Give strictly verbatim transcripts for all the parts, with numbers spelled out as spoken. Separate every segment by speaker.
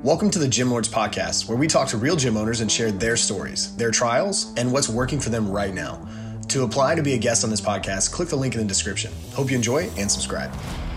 Speaker 1: Welcome to the Gym Lords Podcast, where we talk to real gym owners and share their stories, their trials, and what's working for them right now. To apply to be a guest on this podcast, click the link in the description. Hope you enjoy and subscribe.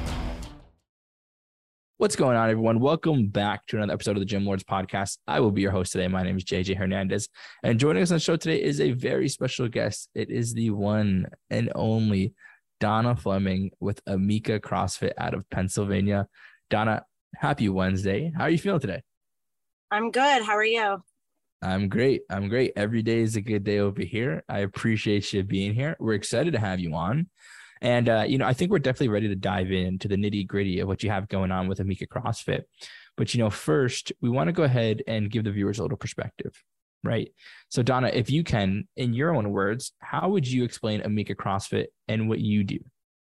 Speaker 2: What's going on, everyone? Welcome back to another episode of the Gym Lords Podcast. I will be your host today. My name is J J Hernandez, and joining us on the show today is a very special guest. It is the one and only Donna Fleming with Amica CrossFit out of Pennsylvania. Donna, happy Wednesday. How are you feeling today?
Speaker 3: I'm good. How are you?
Speaker 2: I'm great. I'm great. Every day is a good day over here. I appreciate you being here. We're excited to have you on. And, uh, you know, I think we're definitely ready to dive into the nitty gritty of what you have going on with Amica CrossFit. But, you know, first, we want to go ahead and give the viewers a little perspective, right? So, Donna, if you can, in your own words, how would you explain Amica CrossFit and what you do?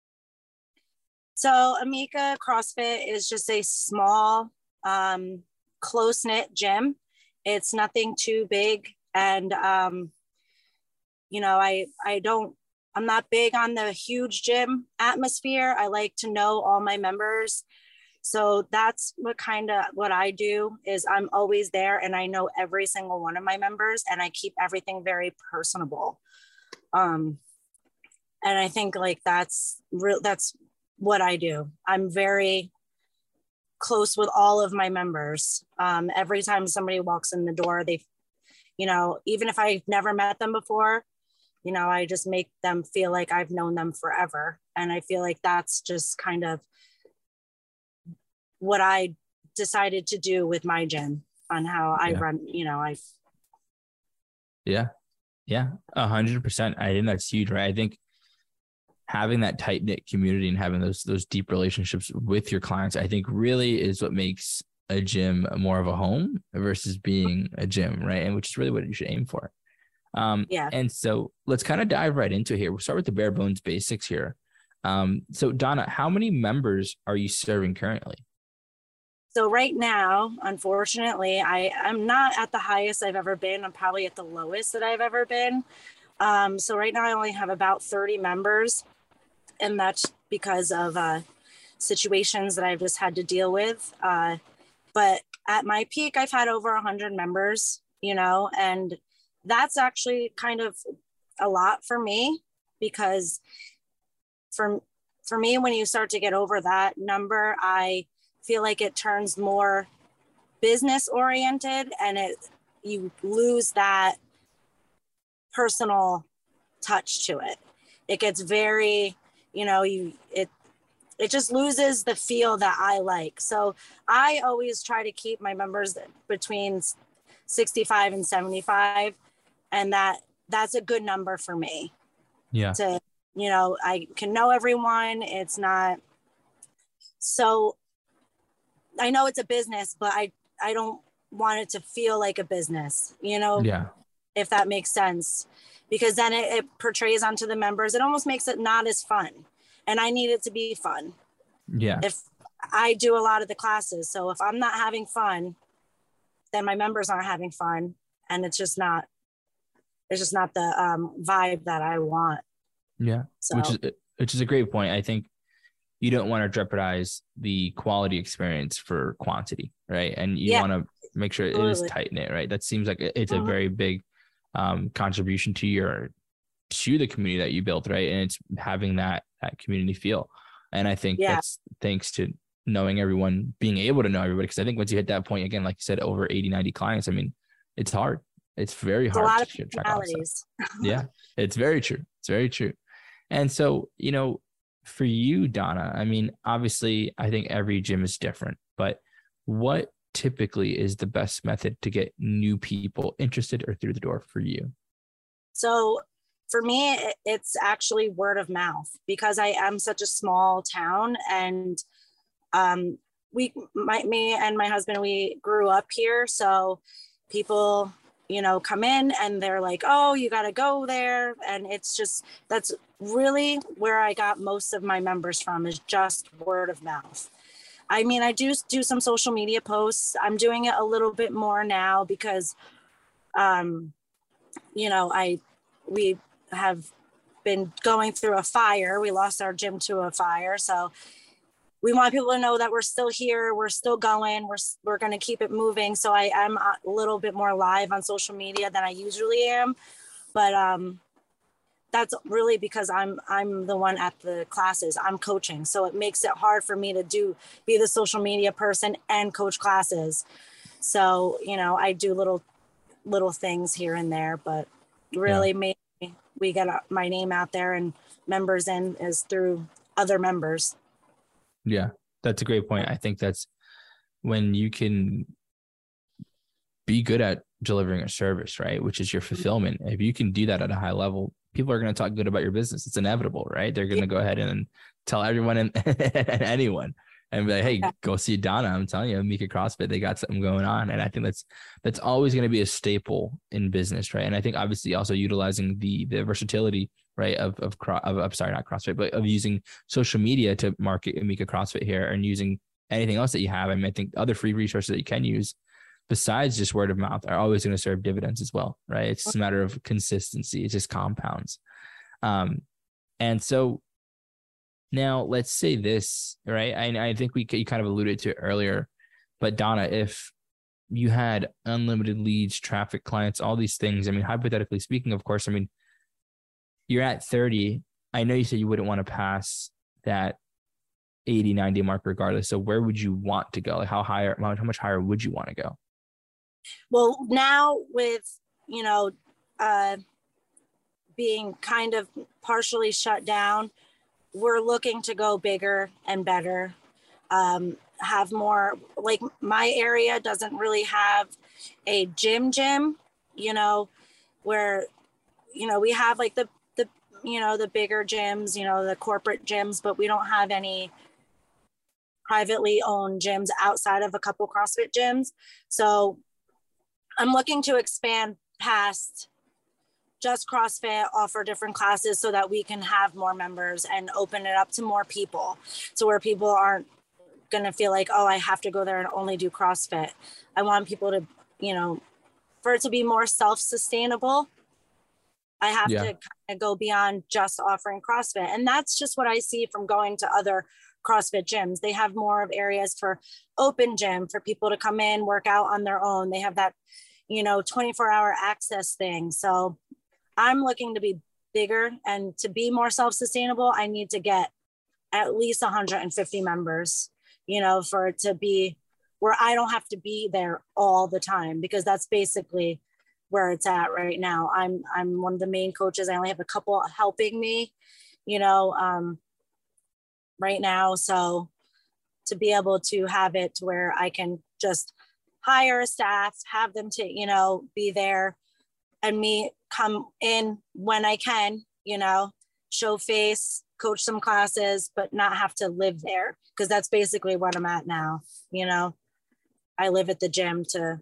Speaker 3: So Amica CrossFit is just a small, um, close-knit gym. It's nothing too big. And, um, you know, I, I don't, I'm not big on the huge gym atmosphere. I like to know all my members. So that's what kind of what I do is I'm always there and I know every single one of my members and I keep everything very personable. Um, and I think like that's real, that's what I do. I'm very close with all of my members. Um, every time somebody walks in the door, they, you know, even if I've never met them before, you know, I just make them feel like I've known them forever. And I feel like that's just kind of what I decided to do with my gym on how I
Speaker 2: yeah.
Speaker 3: run, you know, I.
Speaker 2: Yeah. Yeah. A hundred percent. I think that's huge, right? I think having that tight knit community and having those, those deep relationships with your clients, I think really is what makes a gym more of a home versus being a gym. Right. And which is really what you should aim for. Um,
Speaker 3: yeah.
Speaker 2: And so let's kind of dive right into it here. We'll start with the bare bones basics here. Um, so Donna, how many members are you serving currently?
Speaker 3: So right now, unfortunately, I am not at the highest I've ever been. I'm probably at the lowest that I've ever been. Um, so right now I only have about thirty members. And that's because of uh, situations that I've just had to deal with. Uh, but at my peak, I've had over one hundred members, you know, and that's actually kind of a lot for me because for, for me, when you start to get over that number, I feel like it turns more business oriented and it you lose that personal touch to it. It gets very, you know, you it it just loses the feel that I like. So I always try to keep my members between sixty-five and seventy-five. And that that's a good number for me.
Speaker 2: Yeah.
Speaker 3: To, you know, I can know everyone. It's not so I know it's a business, but I, I don't want it to feel like a business, you know,
Speaker 2: yeah.
Speaker 3: if that makes sense, because then it, it portrays onto the members. It almost makes it not as fun. And I need it to be fun.
Speaker 2: Yeah.
Speaker 3: If I do a lot of the classes, so if I'm not having fun, then my members aren't having fun. And it's just not, it's just not the um, vibe that I want.
Speaker 2: Yeah.
Speaker 3: So.
Speaker 2: Which is, which is a great point. I think you don't want to jeopardize the quality experience for quantity, right? And you
Speaker 3: yeah,
Speaker 2: want to make sure it
Speaker 3: totally.
Speaker 2: is tight knit, right? That seems like it's
Speaker 3: mm-hmm.
Speaker 2: a very big um, contribution to your, to the community that you built, right? And it's having that, that community feel. And I think
Speaker 3: yeah.
Speaker 2: that's thanks to knowing everyone, being able to know everybody. Cause I think once you hit that point, again, like you said, over eighty, ninety clients, I mean, it's hard. It's very
Speaker 3: it's
Speaker 2: hard
Speaker 3: a lot
Speaker 2: to
Speaker 3: of
Speaker 2: track all that
Speaker 3: stuff.
Speaker 2: Yeah, it's very true. It's very true. And so, you know, for you, Donna, I mean, obviously, I think every gym is different, but what typically is the best method to get new people interested or through the door for you?
Speaker 3: So for me, it's actually word of mouth because I am such a small town and um, we, my, me and my husband, we grew up here. So people, you know, come in and they're like, oh, you got to go there. And it's just, that's really where I got most of my members from is just word of mouth. I mean, I do do some social media posts. I'm doing it a little bit more now because, um, you know, I, we have been going through a fire. We lost our gym to a fire. So we want people to know that we're still here. We're still going. We're, we're going to keep it moving. So I am a little bit more live on social media than I usually am. But um, that's really because I'm, I'm the one at the classes. I'm coaching. So it makes it hard for me to do, be the social media person and coach classes. So, you know, I do little, little things here and there, but really yeah. Mainly we get my name out there and members in is through other members.
Speaker 2: Yeah, that's a great point. I think that's when you can be good at delivering a service, right? Which is your fulfillment. If you can do that at a high level, people are going to talk good about your business. It's inevitable, right? They're going to go ahead and tell everyone and, and anyone and be like, hey, go see Donna. I'm telling you, Mika CrossFit, they got something going on. And I think that's, that's always going to be a staple in business, right? And I think obviously also utilizing the, the versatility, right, of, of, of, of sorry, not CrossFit, but of using social media to market Mika CrossFit here and using anything else that you have. I mean, I think other free resources that you can use besides just word of mouth are always going to serve dividends as well, right? It's just a matter of consistency. It just compounds. Um, and so now let's say this, right? I, I think we you kind of alluded to it earlier, but Donna, if you had unlimited leads, traffic, clients, all these things, I mean, hypothetically speaking, of course, I mean, you're at thirty. I know you said you wouldn't want to pass that eighty, ninety mark regardless. So where would you want to go? Like how higher, how much higher would you want to go?
Speaker 3: Well, now with, you know, uh, being kind of partially shut down, we're looking to go bigger and better, um, have more, like my area doesn't really have a gym gym, you know, where, you know, we have like the, the, you know, the bigger gyms, you know, the corporate gyms, but we don't have any privately owned gyms outside of a couple CrossFit gyms. So I'm looking to expand past just CrossFit, offer different classes so that we can have more members and open it up to more people. So where people aren't going to feel like, oh, I have to go there and only do CrossFit. I want people to, you know, for it to be more self-sustainable, I have yeah. to kind of go beyond just offering CrossFit. And that's just what I see from going to other CrossFit gyms. They have more of areas for open gym for people to come in, work out on their own. They have that, you know, twenty-four hour access thing. So I'm looking to be bigger, and to be more self-sustainable, I need to get at least one hundred fifty members, you know, for it to be where I don't have to be there all the time, because that's basically where it's at right now. I'm, I'm one of the main coaches. I only have a couple helping me, you know, um, right now. So to be able to have it to where I can just hire a staff, have them to, you know, be there, and me come in when I can, you know, show face, coach some classes, but not have to live there. Cause that's basically what I'm at now. You know, I live at the gym to,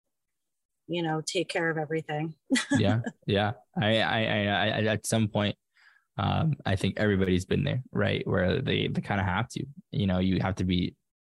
Speaker 3: you know, take care of everything.
Speaker 2: yeah. Yeah. I, I, I, I, at some point, um, I think everybody's been there, right? Where they, they kind of have to, you know, you have to be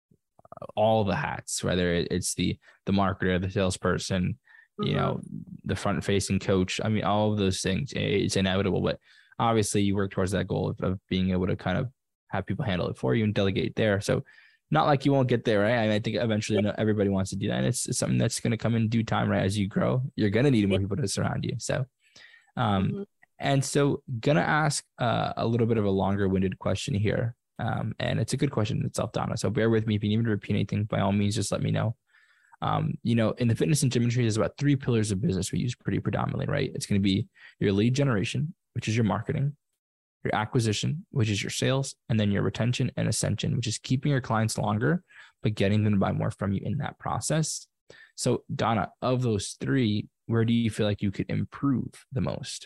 Speaker 2: all the hats, whether it's the, the marketer, the salesperson, you mm-hmm. know, the front facing coach. I mean, all of those things, it's inevitable, but obviously you work towards that goal of, of being able to kind of have people handle it for you and delegate there. So not like you won't get there, right? I, mean, I think eventually yeah. everybody wants to do that. And it's, it's something that's going to come in due time, right? As you grow, you're going to need more people to surround you. So, um, mm-hmm. and so gonna ask uh, a little bit of a longer winded question here. Um, and it's a good question in itself, Donna. So bear with me. If you need me to repeat anything, by all means, just let me know. Um, you know, in the fitness and gym industry, there's about three pillars of business we use pretty predominantly, right? It's going to be your lead generation, which is your marketing, your acquisition, which is your sales, and then your retention and ascension, which is keeping your clients longer, but getting them to buy more from you in that process. So Donna, of those three, where do you feel like you could improve the most?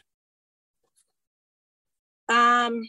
Speaker 3: Um,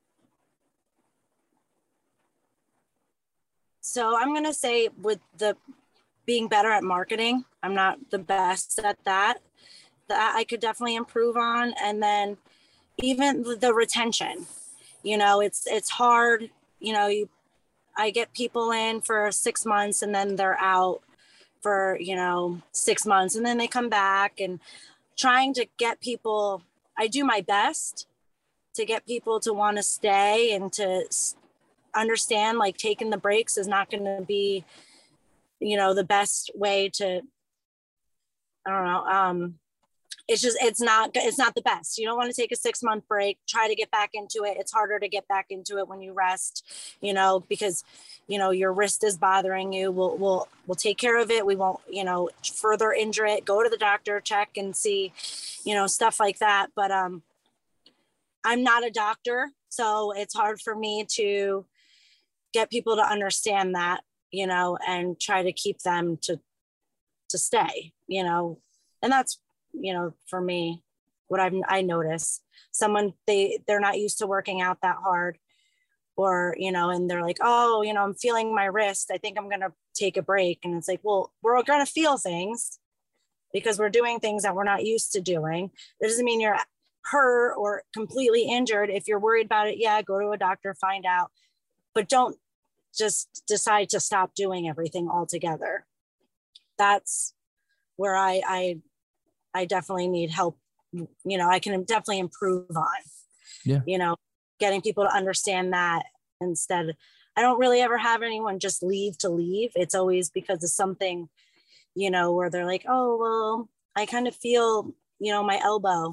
Speaker 3: so I'm going to say with the being better at marketing, I'm not the best at that, that I could definitely improve on. And then even the retention, you know, it's, it's hard, you know, you, I get people in for six months and then they're out for, you know, six months and then they come back, and trying to get people, I do my best to get people to want to stay and to understand like taking the breaks is not going to be, you know, the best way to, I don't know. Um, it's just, it's not, it's not the best. You don't want to take a six month break, try to get back into it. It's harder to get back into it when you rest, you know, because, you know, your wrist is bothering you. We'll, we'll, we'll take care of it. We won't, you know, further injure it, go to the doctor, check and see, you know, stuff like that. But, um, I'm not a doctor, so it's hard for me to get people to understand that, you know, and try to keep them to, to stay, you know, and that's, you know, for me, what I've, I notice someone, they, they're not used to working out that hard or, you know, and they're like, oh, you know, I'm feeling my wrist. I think I'm going to take a break. And it's like, well, we're going to feel things because we're doing things that we're not used to doing. That doesn't mean you're hurt or completely injured. If you're worried about it, yeah, go to a doctor, find out, but don't just decide to stop doing everything altogether. That's where I, I, I definitely need help. You know, I can definitely improve on,
Speaker 2: yeah.
Speaker 3: you know, getting people to understand that instead. I don't really ever have anyone just leave to leave. It's always because of something, you know, where they're like, oh, well, I kind of feel, you know, my elbow.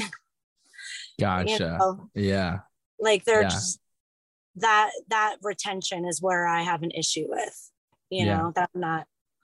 Speaker 2: Gotcha.
Speaker 3: You know?
Speaker 2: Yeah.
Speaker 3: Like they're
Speaker 2: yeah.
Speaker 3: just that, that retention is where I have an issue with, you
Speaker 2: yeah.
Speaker 3: know, that I'm not,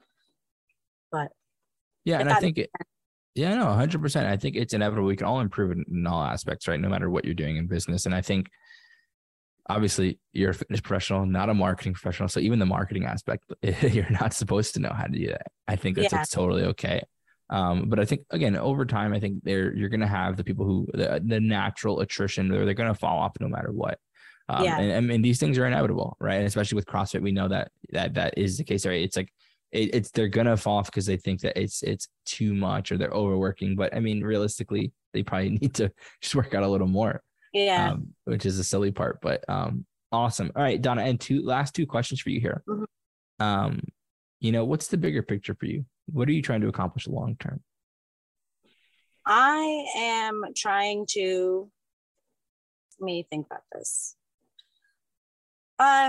Speaker 3: but.
Speaker 2: Yeah. And I think it, yeah, no, one hundred percent. I think it's inevitable. We can all improve in, in all aspects, right? No matter what you're doing in business. And I think obviously you're a fitness professional, not a marketing professional. So even the marketing aspect, you're not supposed to know how to do that. I think that's,
Speaker 3: yeah.
Speaker 2: that's totally okay. Um, but I think, again, over time, I think they're, you're going to have the people who, the, the natural attrition, where they're going to fall off no matter what. Um,
Speaker 3: yeah.
Speaker 2: and, and, and these things are inevitable, right? And especially with CrossFit, we know that, that, that is the case, right? It's like, it, it's, they're going to fall off because they think that it's, it's too much or they're overworking. But I mean, realistically, they probably need to just work out a little more.
Speaker 3: Yeah.
Speaker 2: Um, which is a silly part, but, um, awesome. All right, Donna, and two last two questions for you here.
Speaker 3: Mm-hmm.
Speaker 2: Um, you know, what's the bigger picture for you? What are you trying to accomplish long term?
Speaker 3: I am trying to, let me think about this. Uh,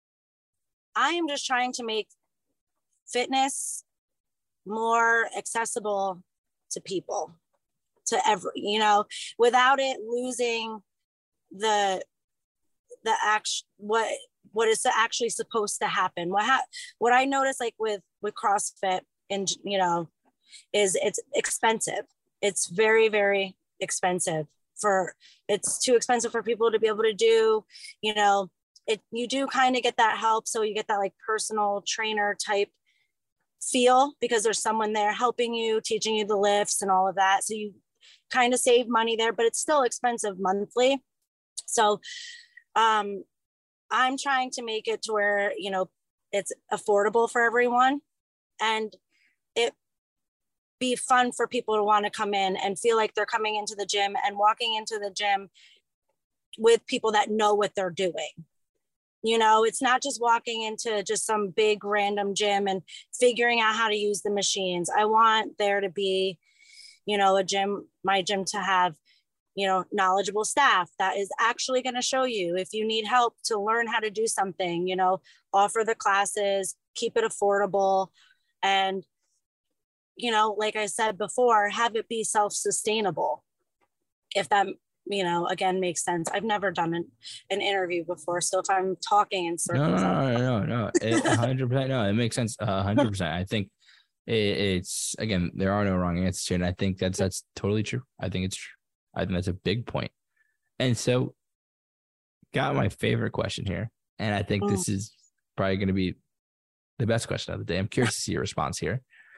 Speaker 3: I am just trying to make fitness more accessible to people, to every, you know, without it losing the, the act, what, what is actually supposed to happen. What ha- what I noticed like with, with CrossFit and, you know, is it's expensive. It's very, very expensive for, it's too expensive for people to be able to do, you know, it, you do kind of get that help. So you get that like personal trainer type feel because there's someone there helping you, teaching you the lifts and all of that. So you kind of save money there, but it's still expensive monthly. So um, I'm trying to make it to where, you know, it's affordable for everyone and it be fun for people to want to come in and feel like they're coming into the gym and walking into the gym with people that know what they're doing. You know, it's not just walking into just some big random gym and figuring out how to use the machines. I want there to be, you know, a gym, my gym to have, you know, knowledgeable staff that is actually going to show you if you need help to learn how to do something, you know, offer the classes, keep it affordable. And, you know, like I said before, have it be self-sustainable. If that, you know, again, makes sense. I've never done an, an interview before. So if I'm talking in circles.
Speaker 2: No, no, no, no, no. It, one hundred percent. No, it makes sense. Uh, one hundred percent. I think it, it's, again, there are no wrong answers here. And I think that's, that's totally true. I think it's true. I think that's a big point. And so got my favorite question here. And I think this is probably going to be the best question of the day. I'm curious to see your response here.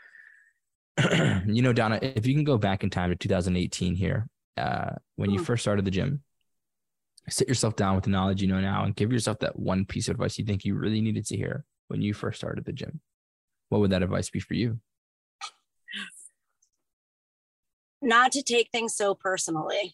Speaker 2: You know, Donna, if you can go back in time to two thousand eighteen here, uh, when you first started the gym, sit yourself down with the knowledge you know now and give yourself that one piece of advice you think you really needed to hear when you first started the gym. What would that advice be for you?
Speaker 3: Not to take things so personally.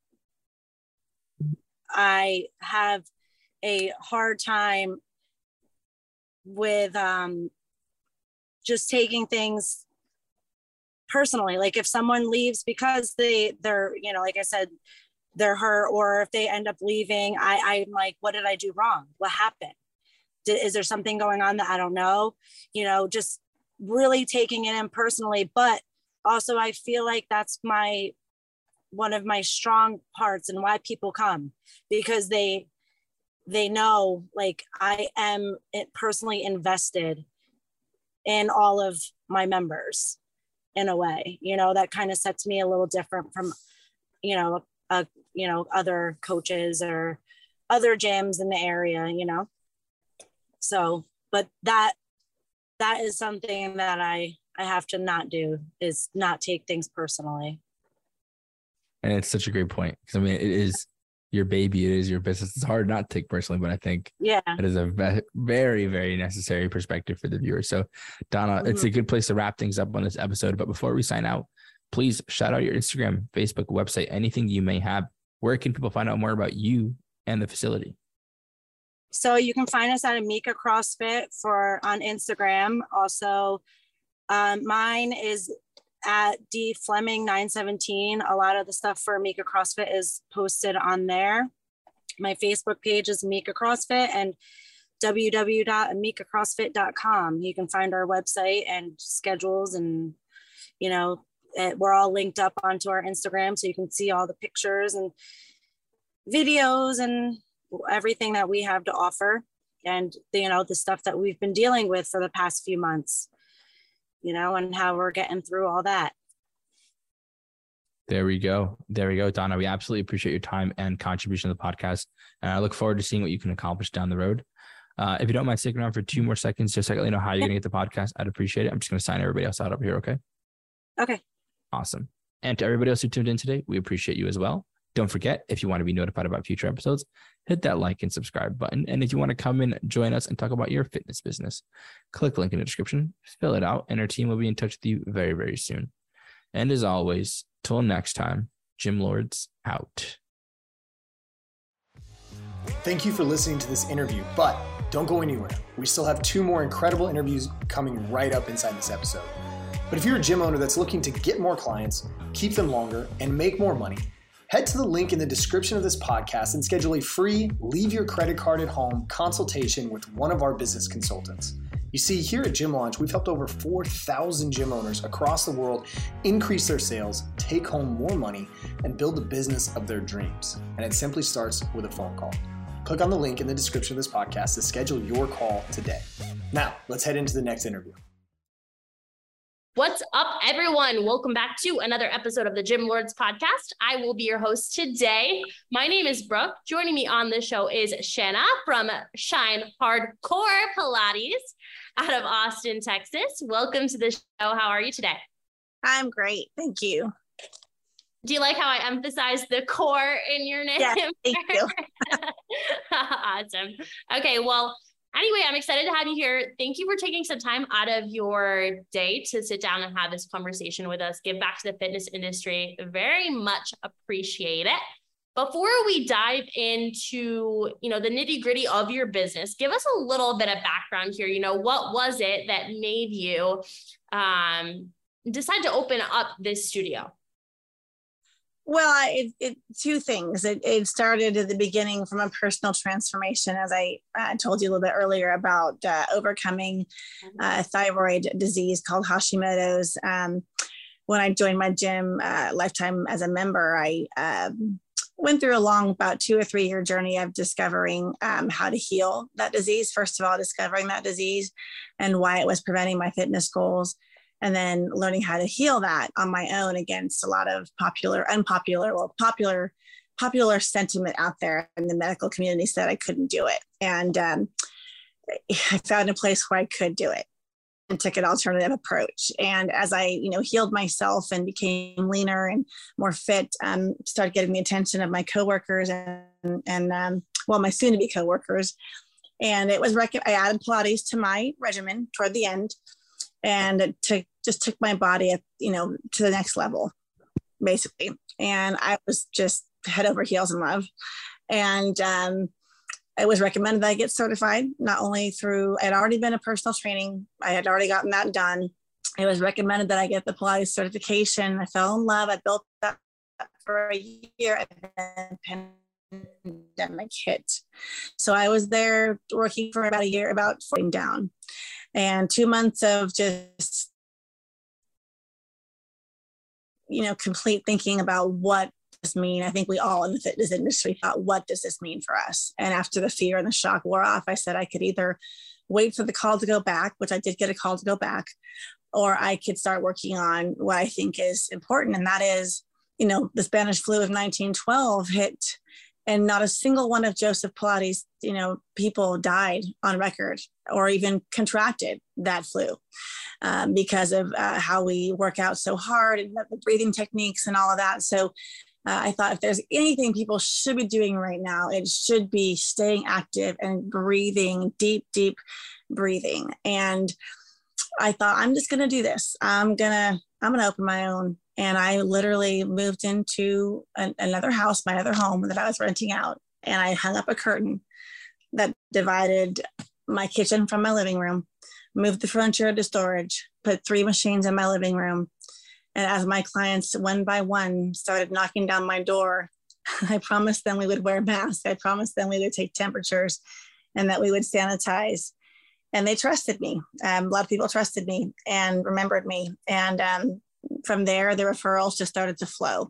Speaker 3: I have a hard time with um, just taking things personally. Like if someone leaves because they, they're, you know, like I said, they're hurt, or if they end up leaving, I, I'm like, what did I do wrong? What happened? Did, is there something going on that I don't know? You know, just really taking it in personally. But also I feel like that's my, one of my strong parts and why people come, because they, they know like I am personally invested in all of my members in a way, you know, that kind of sets me a little different from, you know, uh, you know, other coaches or other gyms in the area, you know? So, but that, that is something that I, I have to not do, is not take things personally.
Speaker 2: And it's such a great point. Cause I mean, it is your baby. It is your business. It's hard not to take personally, but I think
Speaker 3: yeah,
Speaker 2: it is a ve- very, very necessary perspective for the viewer. So Donna, mm-hmm. it's a good place to wrap things up on this episode. But before we sign out, please shout out your Instagram, Facebook, website, anything you may have. Where can people find out more about you and the facility?
Speaker 3: So you can find us at Amika CrossFit for on Instagram. Also, um, mine is at D Fleming nine seventeen. A lot of the stuff for Amika CrossFit is posted on there. My Facebook page is Amika CrossFit, and w w w dot amika crossfit dot com. You can find our website and schedules, and, you know, it, we're all linked up onto our Instagram, so you can see all the pictures and videos and everything that we have to offer, and, you know, the stuff that we've been dealing with for the past few months, you know, and how we're getting through all that.
Speaker 2: There we go. There we go, Donna. We absolutely appreciate your time and contribution to the podcast. And I look forward to seeing what you can accomplish down the road. Uh, if you don't mind sticking around for two more seconds, just so I let you know how you're going to get the podcast, I'd appreciate it. I'm just going to sign everybody else out over here. Okay.
Speaker 3: Okay.
Speaker 2: Awesome. And to everybody else who tuned in today, we appreciate you as well. Don't forget, if you want to be notified about future episodes, hit that like and subscribe button. And if you want to come in, join us and talk about your fitness business, click the link in the description, fill it out, and our team will be in touch with you very, very soon. And as always, till next time, Gym Lords out.
Speaker 1: Thank you for listening to this interview, but don't go anywhere. We still have two more incredible interviews coming right up inside this episode. But if you're a gym owner that's looking to get more clients, keep them longer, and make more money, head to the link in the description of this podcast and schedule a free leave your credit card at home consultation with one of our business consultants. You see, here at Gym Launch, we've helped over four thousand gym owners across the world increase their sales, take home more money, and build the business of their dreams. And it simply starts with a phone call. Click on the link in the description of this podcast to schedule your call today. Now, let's head into the next interview.
Speaker 4: What's up, everyone? Welcome back to another episode of the Gym Lords podcast. I will be your host today. My name is Brooke. Joining me on the show is Shanna from Shine Hardcore Pilates out of Austin, Texas. Welcome to the show. How are you today?
Speaker 5: I'm great. Thank you.
Speaker 4: Do you like how I emphasize the core in your name?
Speaker 5: Yeah, thank you.
Speaker 4: Awesome. Okay, well, anyway, I'm excited to have you here. Thank you for taking some time out of your day to sit down and have this conversation with us, give back to the fitness industry. Very much appreciate it. Before we dive into, you know, the nitty gritty of your business, give us a little bit of background here. You know, what was it that made you um, decide to open up this studio?
Speaker 5: Well, I, it, it, two things. It, it started at the beginning from a personal transformation, as I uh, told you a little bit earlier about uh, overcoming uh, thyroid disease called Hashimoto's. Um, when I joined my gym uh, lifetime as a member, I um, went through a long, about two or three year journey of discovering um, how to heal that disease. First of all, discovering that disease and why it was preventing my fitness goals. And then learning how to heal that on my own against a lot of popular, unpopular, well, popular, popular sentiment out there in the medical community said I couldn't do it. And um, I found a place where I could do it and took an alternative approach. And as I, you know, healed myself and became leaner and more fit, um, started getting the attention of my coworkers and, and um, well, my soon-to-be coworkers. And it was, rec- I added Pilates to my regimen toward the end. And it took, just took my body, you know, to the next level, basically. And I was just head over heels in love. And um, it was recommended that I get certified, not only through, I had already been a personal training. I had already gotten that done. It was recommended that I get the Pilates certification. I fell in love. I built that for a year, and then pandemic hit. So I was there working for about a year, about falling down, and two months of just, you know, complete thinking about what does this mean. I think we all in the fitness industry thought, what does this mean for us? And after the fear and the shock wore off, I said I could either wait for the call to go back, which I did get a call to go back, or I could start working on what I think is important. And that is, you know, the Spanish flu of nineteen twelve hit, and not a single one of Joseph Pilates, you know, people died on record or even contracted that flu um, because of uh, how we work out so hard and the breathing techniques and all of that. So uh, I thought if there's anything people should be doing right now, it should be staying active and breathing, deep, deep breathing. And I thought, I'm just going to do this. I'm going to, I'm going to open my own. And I literally moved into an, another house, my other home that I was renting out. And I hung up a curtain that divided my kitchen from my living room, moved the furniture to storage, put three machines in my living room. And as my clients one by one started knocking down my door, I promised them we would wear masks. I promised them we would take temperatures and that we would sanitize. And they trusted me. Um, a lot of people trusted me and remembered me. And um, from there, the referrals just started to flow.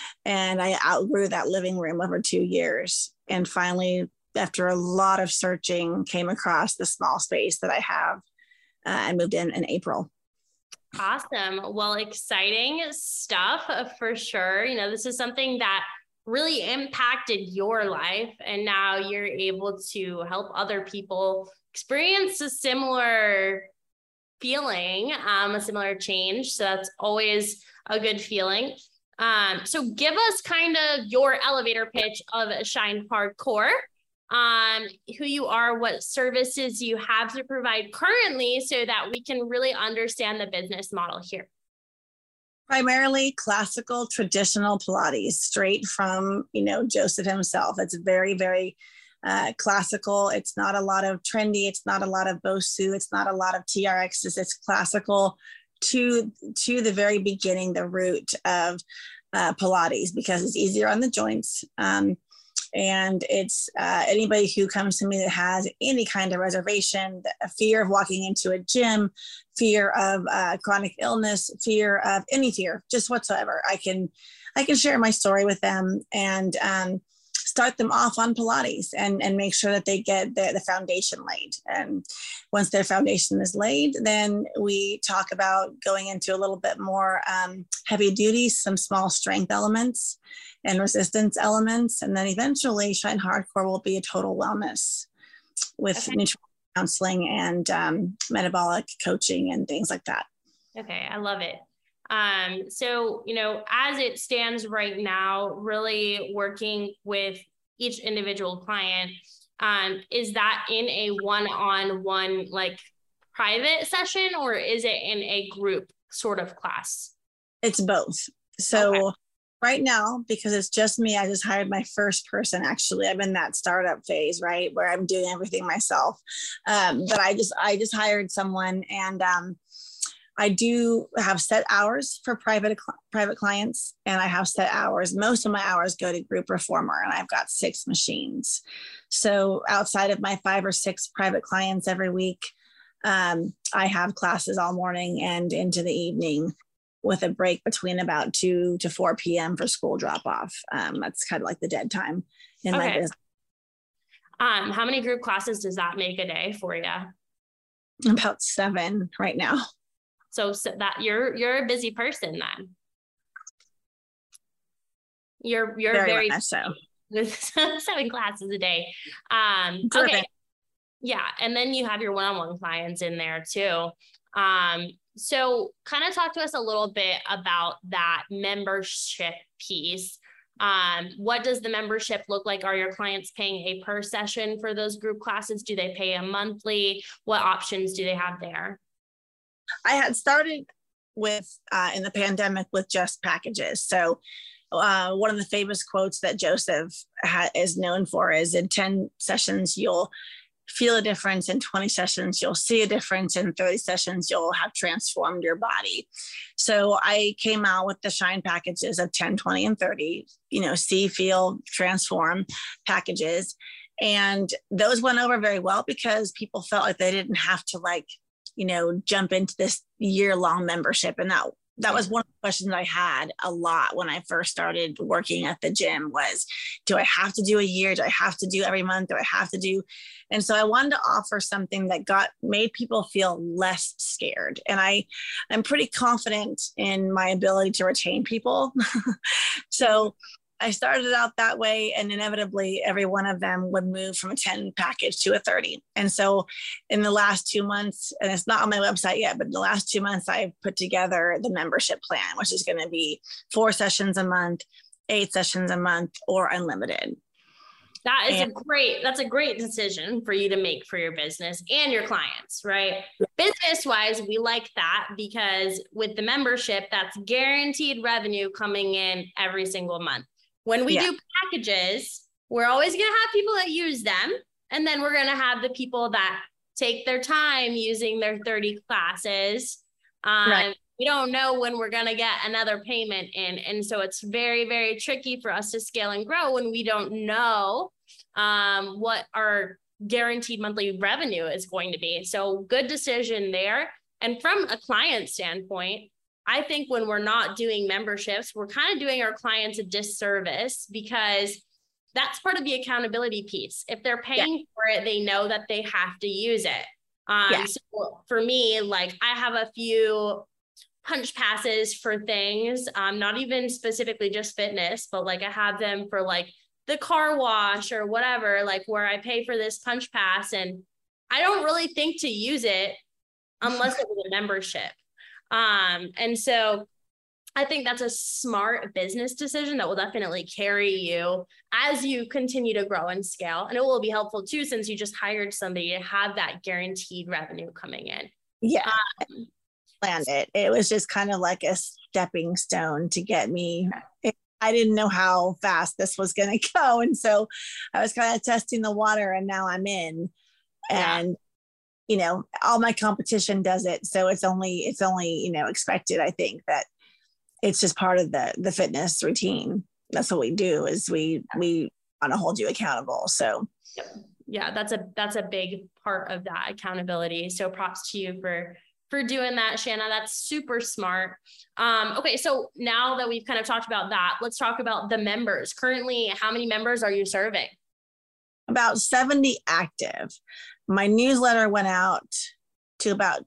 Speaker 5: And I outgrew that living room over two years. And finally, after a lot of searching, came across the small space that I have. Uh, I moved in in April.
Speaker 4: Awesome. Well, exciting stuff uh, for sure. You know, this is something that really impacted your life, and now you're able to help other people experience a similar feeling, um, a similar change. So that's always a good feeling. Um, so give us kind of your elevator pitch of Shine Hardcore, um, who you are, what services you have to provide currently, so that we can really understand the business model here.
Speaker 5: Primarily classical, traditional Pilates, straight from, you know, Joseph himself. It's very, very uh, classical. It's not a lot of trendy. It's not a lot of Bosu. It's not a lot of T R Xs. It's classical to, to the very beginning, the root of uh, Pilates, because it's easier on the joints. Um, And it's uh, anybody who comes to me that has any kind of reservation, a fear of walking into a gym, fear of uh, chronic illness, fear of any fear, just whatsoever. I can, I can share my story with them and um, start them off on Pilates and, and make sure that they get the, the foundation laid. And once their foundation is laid, then we talk about going into a little bit more um, heavy duty, some small strength elements and resistance elements. And then eventually Shine Hardcore will be a total wellness with okay. nutrition counseling and um, metabolic coaching and things like that.
Speaker 4: Okay. I love it. Um, so, you know, as it stands right now, really working with each individual client, um, is that in a one-on-one, like private session, or is it in a group sort of class?
Speaker 5: It's both. So okay. Right now, because it's just me, I just hired my first person. Actually, I'm in that startup phase, right, where I'm doing everything myself. Um, but I just, I just hired someone, and um, I do have set hours for private private clients, and I have set hours. Most of my hours go to group reformer, and I've got six machines. So outside of my five or six private clients every week, um, I have classes all morning and into the evening, with a break between about two to four p.m. for school drop off. Um, that's kind of like the dead time in okay. my business.
Speaker 4: Um, how many group classes does that make a day for you?
Speaker 5: About seven right now.
Speaker 4: So, so that you're, you're a busy person then. You're, you're very, very
Speaker 5: much so.
Speaker 4: With seven classes a day. Um, okay. Yeah. And then you have your one-on-one clients in there too. Um, So kind of talk to us a little bit about that membership piece. Um, what does the membership look like? Are your clients paying a per session for those group classes? Do they pay a monthly? What options do they have there?
Speaker 5: I had started with, uh, in the pandemic, with just packages. So uh, one of the famous quotes that Joseph ha- is known for is, in ten sessions, you'll feel a difference in twenty sessions. You'll see a difference in thirty sessions. You'll have transformed your body. So I came out with the Shine packages of ten, twenty, and thirty, you know, see, feel, transform packages. And those went over very well because people felt like they didn't have to like, you know, jump into this year-long membership. And that that was one of the questions I had a lot when I first started working at the gym was, do I have to do a year? Do I have to do every month? Do I have to do? And so I wanted to offer something that got, made people feel less scared. And I, I'm pretty confident in my ability to retain people. So I started out that way, and inevitably every one of them would move from a ten package to a thirty. And so in the last two months, and it's not on my website yet, but in the last two months, I've put together the membership plan, which is going to be four sessions a month, eight sessions a month, or unlimited.
Speaker 4: That is
Speaker 5: and-
Speaker 4: a great, that's a great decision for you to make for your business and your clients, right? Business wise, we like that because with the membership, that's guaranteed revenue coming in every single month. When we yeah. do packages, we're always going to have people that use them. And then we're going to have the people that take their time using their thirty classes. Um, right. We don't know when we're going to get another payment in. And so it's very, very tricky for us to scale and grow when we don't know um, what our guaranteed monthly revenue is going to be. So good decision there. And from a client standpoint, I think when we're not doing memberships, we're kind of doing our clients a disservice because that's part of the accountability piece. If they're paying yeah. for it, they know that they have to use it. Um, yeah. So for me, like I have a few punch passes for things, um, not even specifically just fitness, but like I have them for like the car wash or whatever, like where I pay for this punch pass and I don't really think to use it unless it was a membership. Um, and so I think that's a smart business decision that will definitely carry you as you continue to grow and scale. And it will be helpful too, since you just hired somebody to have that guaranteed revenue coming in.
Speaker 5: Yeah.
Speaker 4: Um,
Speaker 5: planned it. It was just kind of like a stepping stone to get me. It, I didn't know how fast this was going to go. And so I was kind of testing the water and now I'm in. And yeah. you know, all my competition does it. So it's only, it's only, you know, expected, I think, that it's just part of the, the fitness routine. That's what we do is we, we want to hold you accountable. So
Speaker 4: yeah, that's a, that's a big part of that accountability. So props to you for, for doing that, Shanna. That's super smart. Um, okay. So now that we've kind of talked about that, let's talk about the members. Currently, how many members are you serving?
Speaker 5: About seventy active. My newsletter went out to about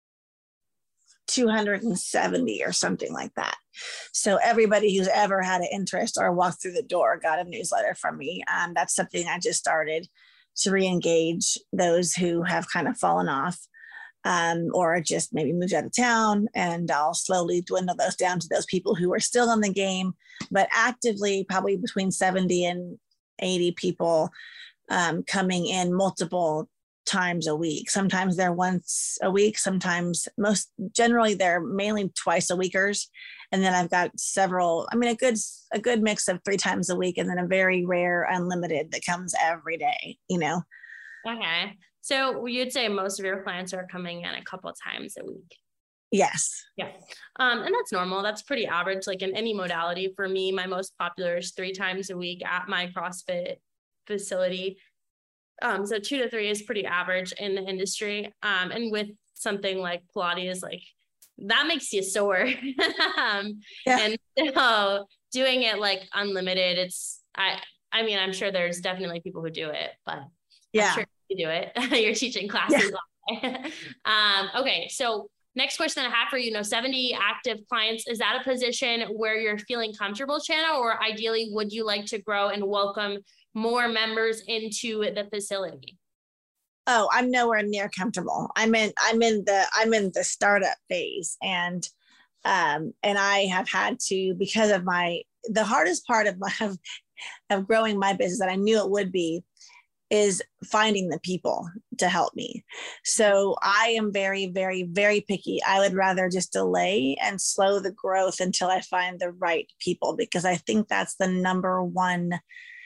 Speaker 5: two hundred seventy or something like that. So everybody who's ever had an interest or walked through the door got a newsletter from me. Um, that's something I just started to re-engage those who have kind of fallen off um, or just maybe moved out of town. And I'll slowly dwindle those down to those people who are still in the game, but actively probably between seventy and eighty people um, coming in multiple times a week. Sometimes they're once a week. Sometimes most generally they're mainly twice a weekers. And then I've got several, I mean, a good, a good mix of three times a week. And then a very rare unlimited that comes every day, you know?
Speaker 4: Okay. So you'd say most of your clients are coming in a couple of times a week.
Speaker 5: Yes.
Speaker 4: Yeah. Um, and that's normal. That's pretty average. Like in any modality for me, my most popular is three times a week at my CrossFit facility. Um, so two to three is pretty average in the industry. Um, and with something like Pilates, like that makes you sore. um, yeah. And so doing it like unlimited, it's, I, I mean, I'm sure there's definitely people who do it, but
Speaker 5: yeah,
Speaker 4: I'm sure you do it. You're teaching classes. Yeah. um, okay. So next question I have for you, you know, seventy active clients, is that a position where you're feeling comfortable, Shanna, or ideally would you like to grow and welcome more members into the facility?
Speaker 5: Oh, I'm nowhere near comfortable. I'm in, I'm in the, I'm in the startup phase. And, um, and I have had to, because of my, the hardest part of my, of, of growing my business that I knew it would be is finding the people to help me. So I am very, very, very picky. I would rather just delay and slow the growth until I find the right people, because I think that's the number one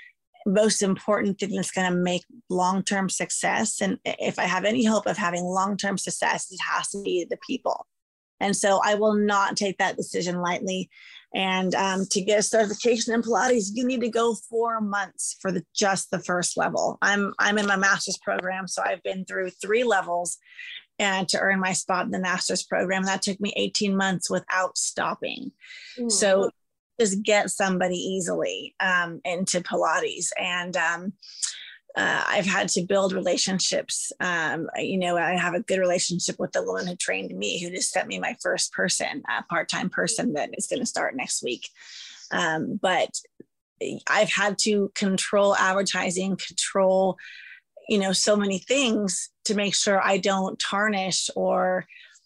Speaker 5: most important thing that's going to make long-term success. And if I have any hope of having long-term success, it has to be the people. And so I will not take that decision lightly. And um, to get a certification in Pilates, you need to go four months for the, just the first level. I'm I'm in my master's program, so I've been through three levels and to earn my spot in the master's program. That took me eighteen months without stopping. Mm-hmm. So just get somebody easily um, into Pilates. And um, uh, I've had to build relationships. Um, you know, I have a good relationship with the woman who trained me, who just sent me my first person, a part-time person that is going to start next week. Um, but I've had to control advertising, control, you know, so many things to make sure I don't tarnish or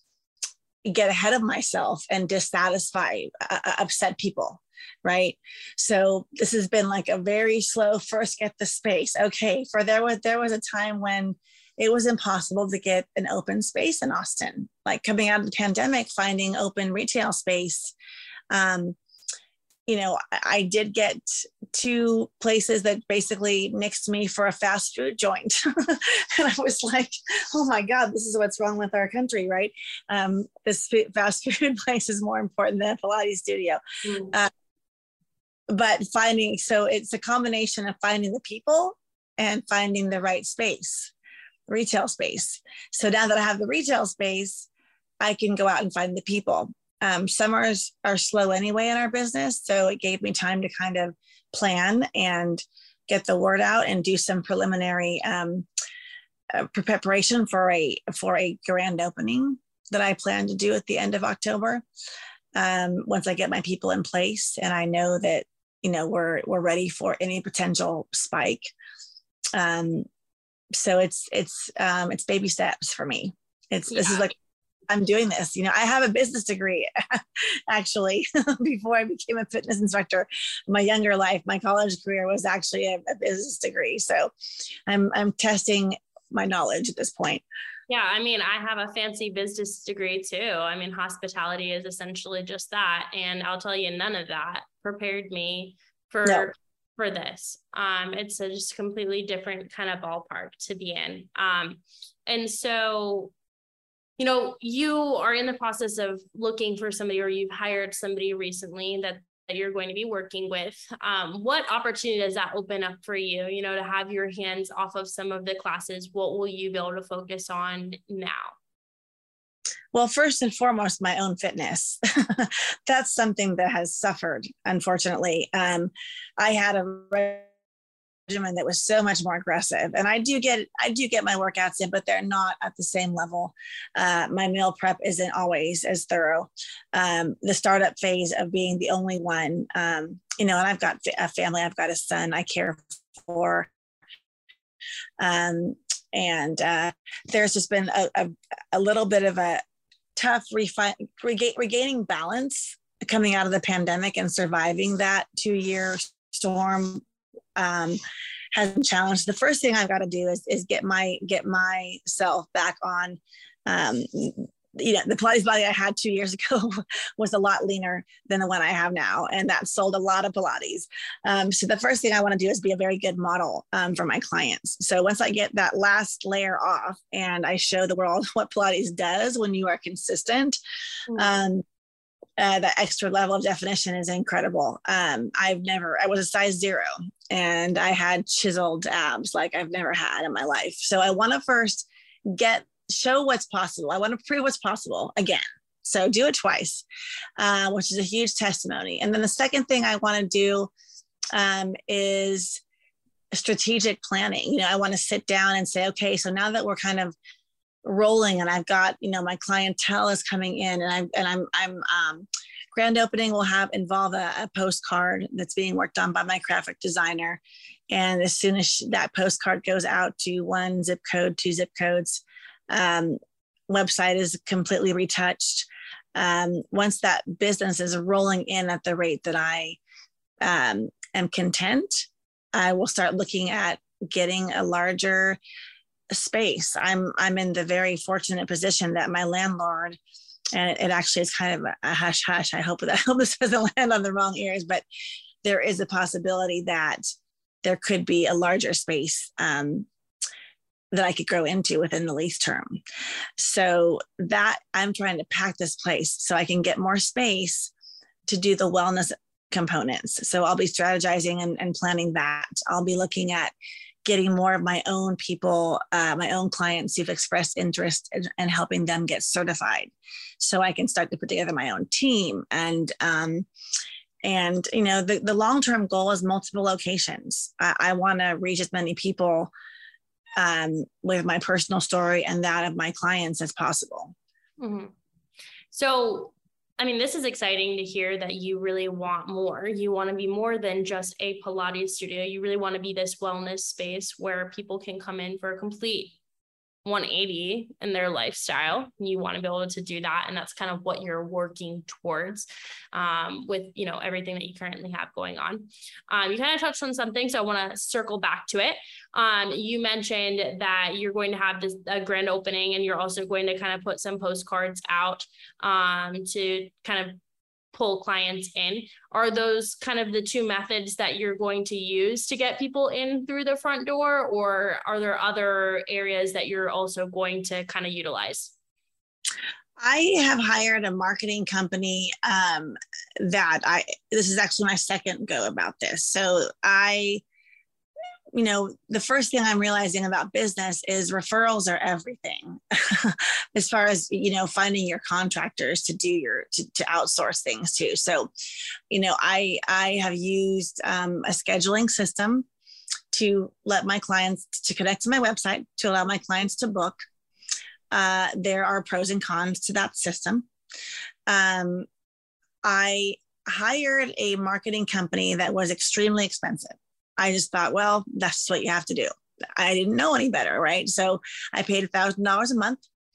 Speaker 5: get ahead of myself and dissatisfy, uh, upset people. Right. So this has been like a very slow first get the space. Okay. For there was, there was a time when it was impossible to get an open space in Austin, like coming out of the pandemic, finding open retail space. Um, you know, I, I did get two places that basically nixed me for a fast food joint. And I was like, oh my God, this is what's wrong with our country, right? Um, this fast food place is more important than a Pilates studio. Mm. Uh, but finding, so it's a combination of finding the people and finding the right space, retail space. So now that I have the retail space, I can go out and find the people. Um, summers are slow anyway in our business. So it gave me time to kind of plan and get the word out and do some preliminary um, uh, preparation for a, for a grand opening that I plan to do at the end of October. Um, once I get my people in place and I know that, you know, we're, we're ready for any potential spike. Um, so it's, it's, um, it's baby steps for me. It's, yeah. This is like, I'm doing this, you know, I have a business degree actually before I became a fitness instructor. My younger life, my college career was actually a, a business degree. So I'm, I'm testing my knowledge at this point.
Speaker 4: Yeah. I mean, I have a fancy business degree too. I mean, hospitality is essentially just that. And I'll tell you, none of that prepared me for, no. for this. Um, it's a just completely different kind of ballpark to be in. Um, and so you know, you are in the process of looking for somebody, or you've hired somebody recently that, that you're going to be working with. Um, what opportunity does that open up for you, you know, to have your hands off of some of the classes? What will you be able to focus on now?
Speaker 5: Well, first and foremost, my own fitness. That's something that has suffered, unfortunately. Um, I had a regimen that was so much more aggressive, and I do get I do get my workouts in, but they're not at the same level. Uh, my meal prep isn't always as thorough. Um, the startup phase of being the only one, um, you know, and I've got a family, I've got a son I care for, um, and uh, there's just been a, a, a little bit of a tough refi- rega- regaining balance coming out of the pandemic and surviving that two-year storm. Um, has been challenged. The first thing I've got to do is, is get my, get myself back on, um, you know, the Pilates body I had two years ago was a lot leaner than the one I have now. And that sold a lot of Pilates. Um, so the first thing I want to do is be a very good model um, for my clients. So once I get that last layer off and I show the world what Pilates does when you are consistent, mm-hmm. um, Uh, that extra level of definition is incredible. Um, I've never, I was a size zero and I had chiseled abs like I've never had in my life. So I want to first get, show what's possible. I want to prove what's possible again. So do it twice, uh, which is a huge testimony. And then the second thing I want to do um, is strategic planning. You know, I want to sit down and say, okay, so now that we're kind of rolling and I've got, you know, my clientele is coming in and I'm, and I'm, I'm, um, grand opening will have involve a, a postcard that's being worked on by my graphic designer. And as soon as she, that postcard goes out to one zip code, two zip codes, um, website is completely retouched. Um, once that business is rolling in at the rate that I, um, am content, I will start looking at getting a larger space. I'm I'm in the very fortunate position that my landlord, and it, it actually is kind of a, a hush hush. I hope that I hope this doesn't land on the wrong ears, but there is a possibility that there could be a larger space um, that I could grow into within the lease term. So that I'm trying to pack this place so I can get more space to do the wellness components. So I'll be strategizing and, and planning that. I'll be looking at getting more of my own people, uh, my own clients who've expressed interest in, in helping them get certified, so I can start to put together my own team. And um, and you know, the, the long-term goal is multiple locations. I, I want to reach as many people um, with my personal story and that of my clients as possible.
Speaker 4: Mm-hmm. So, I mean, this is exciting to hear that you really want more. You want to be more than just a Pilates studio. You really want to be this wellness space where people can come in for a complete one eighty in their lifestyle. You want to be able to do that. And that's kind of what you're working towards um, with, you know, everything that you currently have going on. Um, you kind of touched on something, so I want to circle back to it. Um, you mentioned that you're going to have this a grand opening, and you're also going to kind of put some postcards out um, to kind of pull clients in. Are those kind of the two methods that you're going to use to get people in through the front door, or are there other areas that you're also going to kind of utilize?
Speaker 5: I have hired a marketing company um, that I, this is actually my second go about this. So I, you know, the first thing I'm realizing about business is referrals are everything as far as, you know, finding your contractors to do your, to, to outsource things to. So, you know, I, I have used um, a scheduling system to let my clients to connect to my website, to allow my clients to book. Uh, there are pros and cons to that system. Um, I hired a marketing company that was extremely expensive. I just thought, well, that's what you have to do. I didn't know any better, right? So I paid a thousand dollars a month,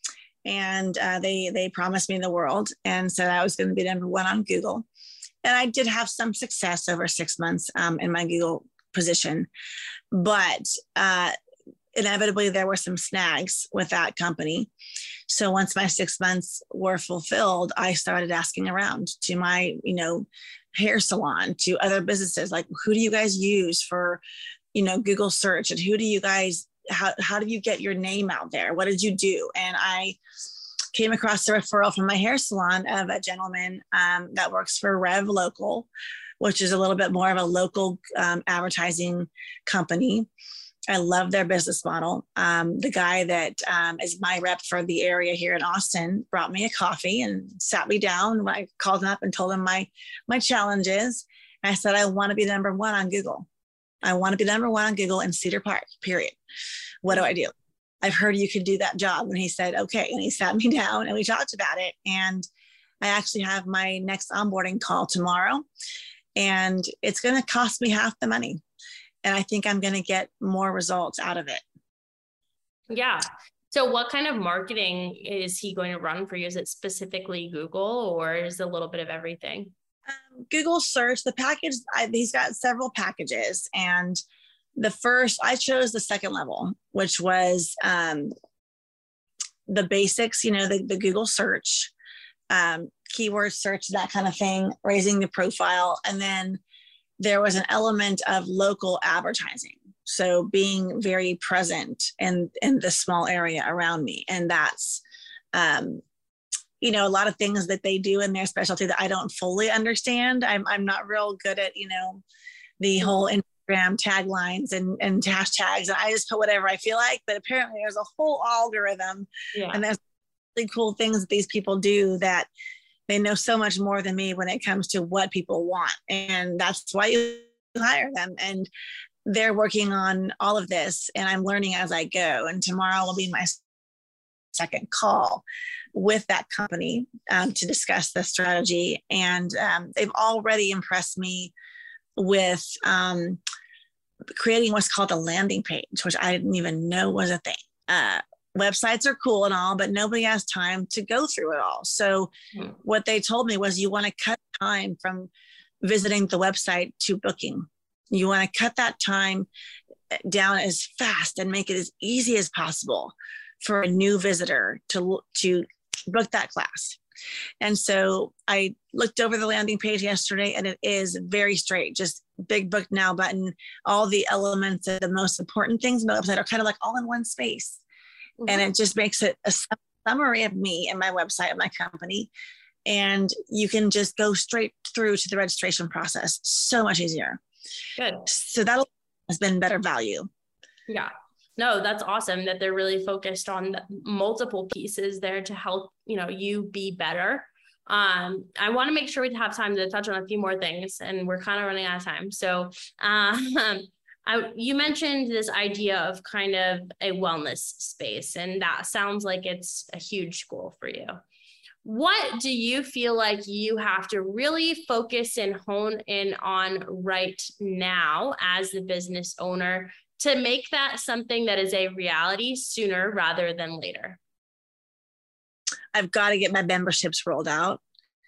Speaker 5: and uh, they they promised me the world, and said I was going to be number one on Google. And I did have some success over six months um, in my Google position, but uh, inevitably there were some snags with that company. So once my six months were fulfilled, I started asking around to my, you know, hair salon, to other businesses, like, who do you guys use for, you know, Google search, and who do you guys, how, how do you get your name out there? What did you do? And I came across a referral from my hair salon of a gentleman um, that works for Rev Local, which is a little bit more of a local um, advertising company. I love their business model. Um, the guy that um, is my rep for the area here in Austin brought me a coffee and sat me down. I called him up and told him my, my challenges. And I said, I want to be number one on Google. I want to be number one on Google in Cedar Park, period. What do I do? I've heard you could do that job. And he said, okay. And he sat me down and we talked about it. And I actually have my next onboarding call tomorrow, and it's going to cost me half the money. And I think I'm going to get more results out of it.
Speaker 4: Yeah. So what kind of marketing is he going to run for you? Is it specifically Google, or is it a little bit of everything?
Speaker 5: Um, Google search, the package, I, he's got several packages. And the first, I chose the second level, which was um, the basics, you know, the, the Google search, um, keyword search, that kind of thing, raising the profile. And then there was an element of local advertising. So being very present in, in the small area around me. And that's, um, you know, a lot of things that they do in their specialty that I don't fully understand. I'm, I'm not real good at, you know, the whole Instagram taglines and, and hashtags. And I just put whatever I feel like, but apparently there's a whole algorithm. Yeah. And there's really cool things that these people do that they know so much more than me when it comes to what people want. And that's why you hire them. And they're working on all of this, and I'm learning as I go. And tomorrow will be my second call with that company um, to discuss the strategy. And um, they've already impressed me with um, creating what's called a landing page, which I didn't even know was a thing. Uh, Websites are cool and all, but nobody has time to go through it all. So mm. what they told me was, you want to cut time from visiting the website to booking. You want to cut that time down as fast and make it as easy as possible for a new visitor to, to book that class. And so I looked over the landing page yesterday, and it is very straight. Just big book now button, all the elements and the most important things in the website are kind of like all in one space. Mm-hmm. And it just makes it a summary of me and my website of my company. And you can just go straight through to the registration process. So much easier.
Speaker 4: Good.
Speaker 5: So that has been better value.
Speaker 4: Yeah. No, that's awesome that they're really focused on the multiple pieces there to help, you know, you be better. Um, I want to make sure we have time to touch on a few more things, and we're kind of running out of time. So, um, I, you mentioned this idea of kind of a wellness space, and that sounds like it's a huge goal for you. What do you feel like you have to really focus and hone in on right now as the business owner to make that something that is a reality sooner rather than later?
Speaker 5: I've got to get my memberships rolled out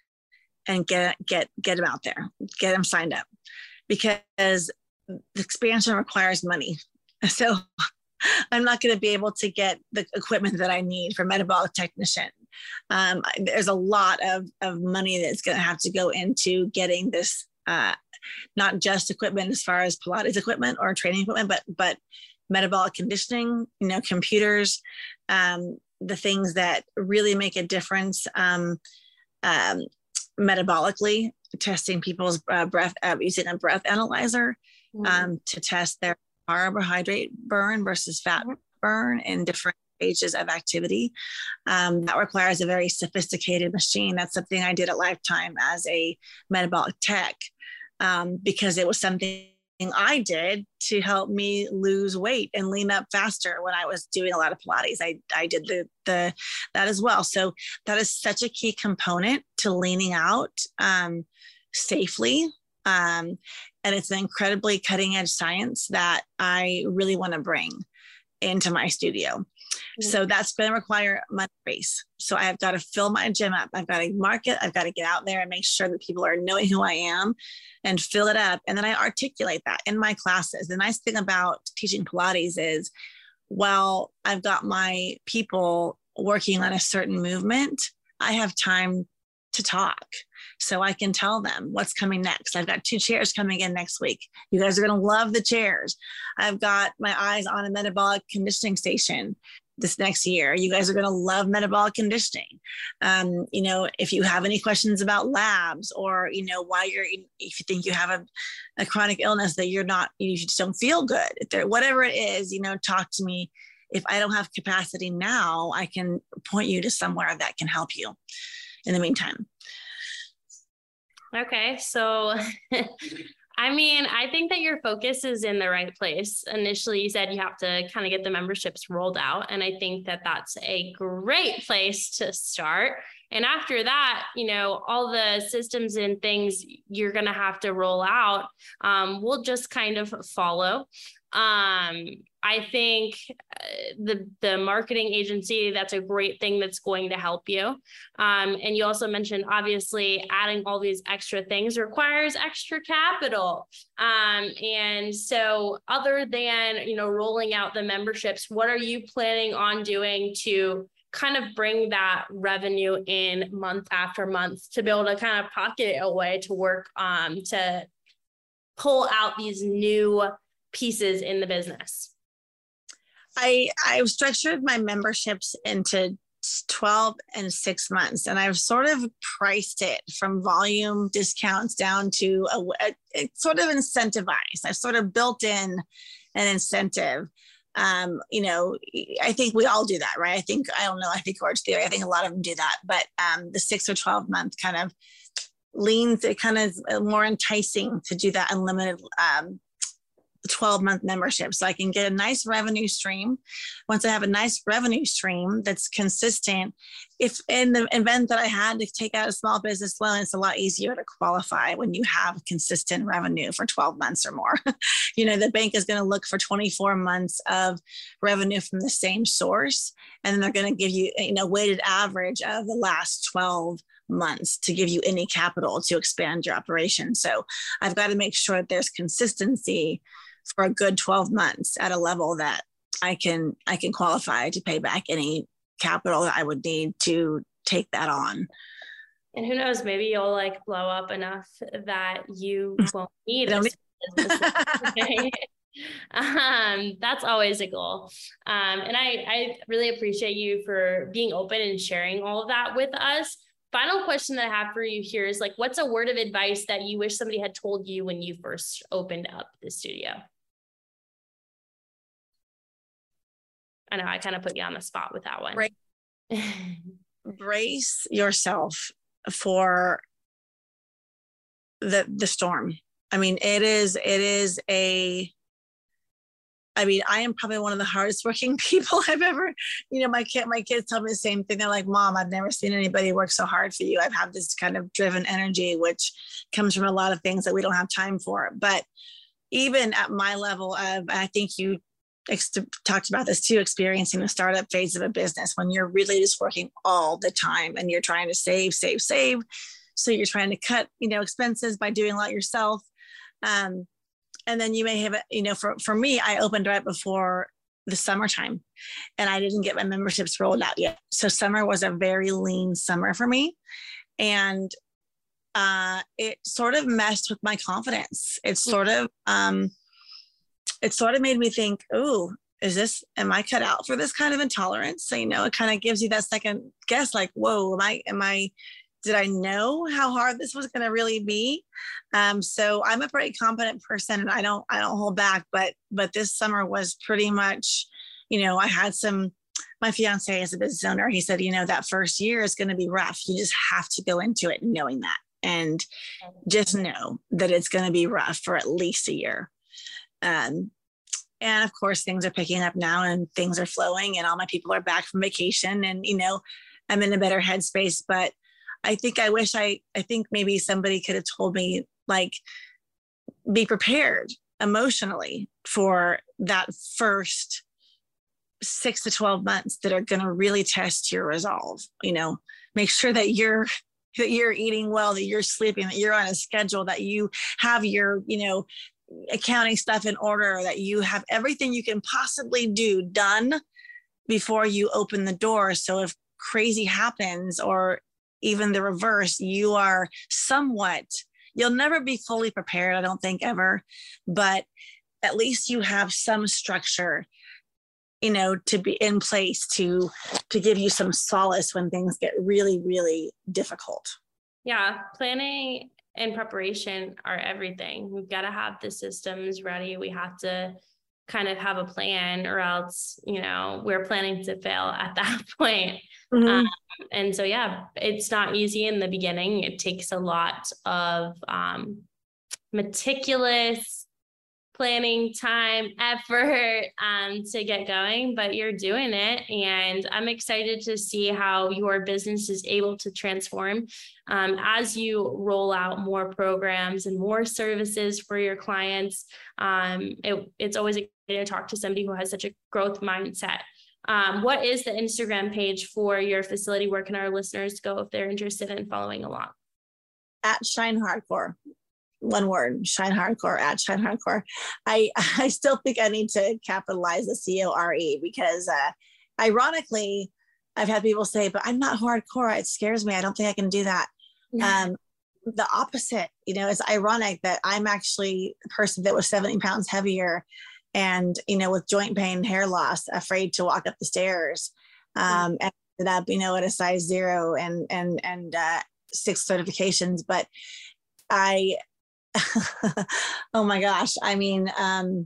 Speaker 5: and get get get them out there, get them signed up, because the expansion requires money. So I'm not going to be able to get the equipment that I need for metabolic technician. Um, there's a lot of, of money that's going to have to go into getting this, uh, not just equipment as far as Pilates equipment or training equipment, but but metabolic conditioning, you know, computers, um, the things that really make a difference um, um, metabolically, testing people's uh, breath, uh, using a breath analyzer um, mm-hmm. to test their carbohydrate burn versus fat mm-hmm. burn in different stages of activity. Um, that requires a very sophisticated machine. That's something I did at Lifetime as a metabolic tech um, because it was something I did to help me lose weight and lean up faster when I was doing a lot of Pilates. I, I did the, the, that as well. So that is such a key component to leaning out um, safely. Um, and it's an incredibly cutting edge science that I really want to bring into my studio. Mm-hmm. So that's going to require money space. So I've got to fill my gym up. I've got to market. I've got to get out there and make sure that people are knowing who I am and fill it up. And then I articulate that in my classes. The nice thing about teaching Pilates is, while I've got my people working on a certain movement, I have time to talk. So I can tell them what's coming next. I've got two chairs coming in next week. You guys are going to love the chairs. I've got my eyes on a metabolic conditioning station this next year. You guys are going to love metabolic conditioning. Um, you know, if you have any questions about labs, or, you know, why you're, if you think you have a, a chronic illness that you're not, you just don't feel good, if there, whatever it is, you know, talk to me. If I don't have capacity now, I can point you to somewhere that can help you in the meantime.
Speaker 4: Okay. So, I mean, I think that your focus is in the right place. Initially, you said you have to kind of get the memberships rolled out. And I think that that's a great place to start. And after that, you know, all the systems and things you're going to have to roll out um, will just kind of follow. Um, I think the the marketing agency, that's a great thing that's going to help you. Um, and you also mentioned, obviously, adding all these extra things requires extra capital. Um, and so other than, you know, rolling out the memberships, what are you planning on doing to kind of bring that revenue in month after month to be able to kind of pocket it away to work um, to pull out these new pieces in the business?
Speaker 5: I I've structured my memberships into twelve and six months, and I've sort of priced it from volume discounts down to a, a it's sort of incentivized. I've sort of built in an incentive. Um, you know, I think we all do that, right? I think, I don't know, I think Orange Theory, I think a lot of them do that, but um, the six or twelve month kind of leans, it kind of more enticing to do that unlimited um, twelve month membership. So I can get a nice revenue stream. Once I have a nice revenue stream that's consistent, if in the event that I had to take out a small business loan, it's a lot easier to qualify when you have consistent revenue for twelve months or more. You know, the bank is going to look for twenty-four months of revenue from the same source. And then they're going to give you, you know, weighted average of the last twelve months to give you any capital to expand your operation. So I've got to make sure that there's consistency for a good twelve months at a level that I can, I can qualify to pay back any capital that I would need to take that on.
Speaker 4: And who knows, maybe you'll like blow up enough that you won't need a um, that's always a goal. Um, and I, I really appreciate you for being open and sharing all of that with us. Final question that I have for you here is like, what's a word of advice that you wish somebody had told you when you first opened up the studio? I know I kind of put you on the spot with that one.
Speaker 5: Right. Brace yourself for the the storm. I mean, it is it is a I mean, I am probably one of the hardest working people I've ever, you know, my kid, my kids tell me the same thing. They're like, Mom, I've never seen anybody work so hard for you. I've had this kind of driven energy, which comes from a lot of things that we don't have time for. But even at my level of, I think you ex- talked about this too, experiencing the startup phase of a business when you're really just working all the time and you're trying to save, save, save. So you're trying to cut, you know, expenses by doing a lot yourself. Um, And then you may have, you know, for, for me, I opened right before the summertime and I didn't get my memberships rolled out yet. So summer was a very lean summer for me. And uh, it sort of messed with my confidence. It sort of, um, it sort of made me think, oh, is this, am I cut out for this kind of intolerance? So, you know, it kind of gives you that second guess, like, whoa, am I, am I, did I know how hard this was going to really be? Um, so I'm a pretty confident person and I don't, I don't hold back, but, but this summer was pretty much, you know, I had some, my fiance is a business owner. He said, you know, that first year is going to be rough. You just have to go into it knowing that, and just know that it's going to be rough for at least a year. Um, and of course things are picking up now and things are flowing and all my people are back from vacation and, you know, I'm in a better headspace, but I think I wish I, I think maybe somebody could have told me, like, be prepared emotionally for that first six to twelve months that are going to really test your resolve. You know, make sure that you're, that you're eating well, that you're sleeping, that you're on a schedule, that you have your, you know, accounting stuff in order, that you have everything you can possibly do done before you open the door. So if crazy happens, or even the reverse, you are somewhat, you'll never be fully prepared, I don't think, ever, but at least you have some structure, you know, to be in place to, to give you some solace when things get really, really difficult.
Speaker 4: Yeah. Planning and preparation are everything. We've got to have the systems ready. We have to kind of have a plan, or else, you know, we're planning to fail at that point. Mm-hmm. Um, and so, yeah, it's not easy in the beginning. It takes a lot of um, meticulous planning, time, effort um, to get going, but you're doing it. And I'm excited to see how your business is able to transform um, as you roll out more programs and more services for your clients. Um, it, it's always exciting to talk to somebody who has such a growth mindset. Um, what is the Instagram page for your facility? Where can our listeners go if they're interested in following along?
Speaker 5: At Shine Hardcore. One word, Shine Hardcore, at Shine Hardcore. I, I still think I need to capitalize the C O R E because uh, ironically, I've had people say, but I'm not hardcore. It scares me. I don't think I can do that. Yeah. Um, the opposite, you know, it's ironic that I'm actually a person that was seventy pounds heavier and, you know, with joint pain, hair loss, afraid to walk up the stairs, um, and ended up, you know, at a size zero and, and, and uh, six certifications. But I, oh my gosh. I mean, um,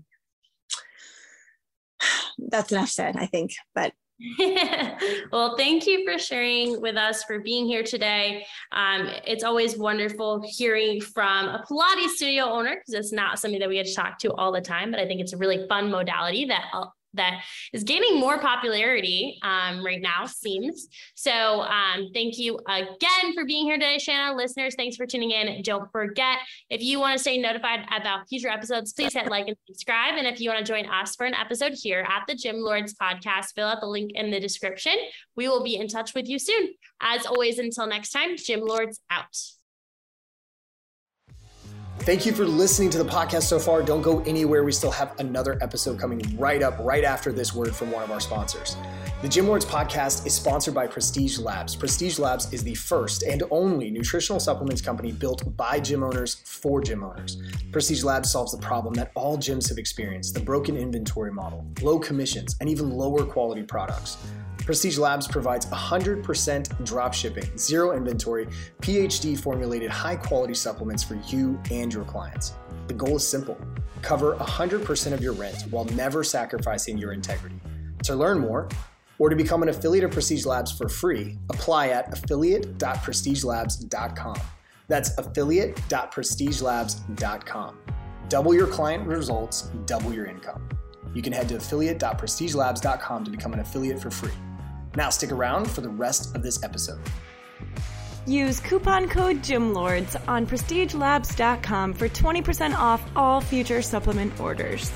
Speaker 5: that's enough said, I think, but.
Speaker 4: Well, thank you for sharing with us, for being here today. Um, it's always wonderful hearing from a Pilates studio owner, because it's not something that we get to talk to all the time, but I think it's a really fun modality that that is gaining more popularity um, right now, seems. So um, thank you again for being here today, Shanna. Listeners, thanks for tuning in. Don't forget, if you want to stay notified about future episodes, please hit like and subscribe. And if you want to join us for an episode here at the Gym Lords podcast, fill out the link in the description. We will be in touch with you soon. As always, until next time, Gym Lords out.
Speaker 1: Thank you for listening to the podcast so far. Don't go anywhere. We still have another episode coming right up, right after this word from one of our sponsors. The Gym Lords podcast is sponsored by Prestige Labs. Prestige Labs is the first and only nutritional supplements company built by gym owners for gym owners. Prestige Labs solves the problem that all gyms have experienced, the broken inventory model, low commissions, and even lower quality products. Prestige Labs provides one hundred percent drop shipping, zero inventory, P H D formulated high quality supplements for you and your clients. The goal is simple: cover one hundred percent of your rent while never sacrificing your integrity. To learn more or to become an affiliate of Prestige Labs for free, apply at affiliate dot prestige labs dot com. That's affiliate dot prestige labs dot com. Double your client results, double your income. You can head to affiliate dot prestige labs dot com to become an affiliate for free. Now stick around for the rest of this episode.
Speaker 6: Use coupon code GYMLORDS on prestige labs dot com for twenty percent off all future supplement orders.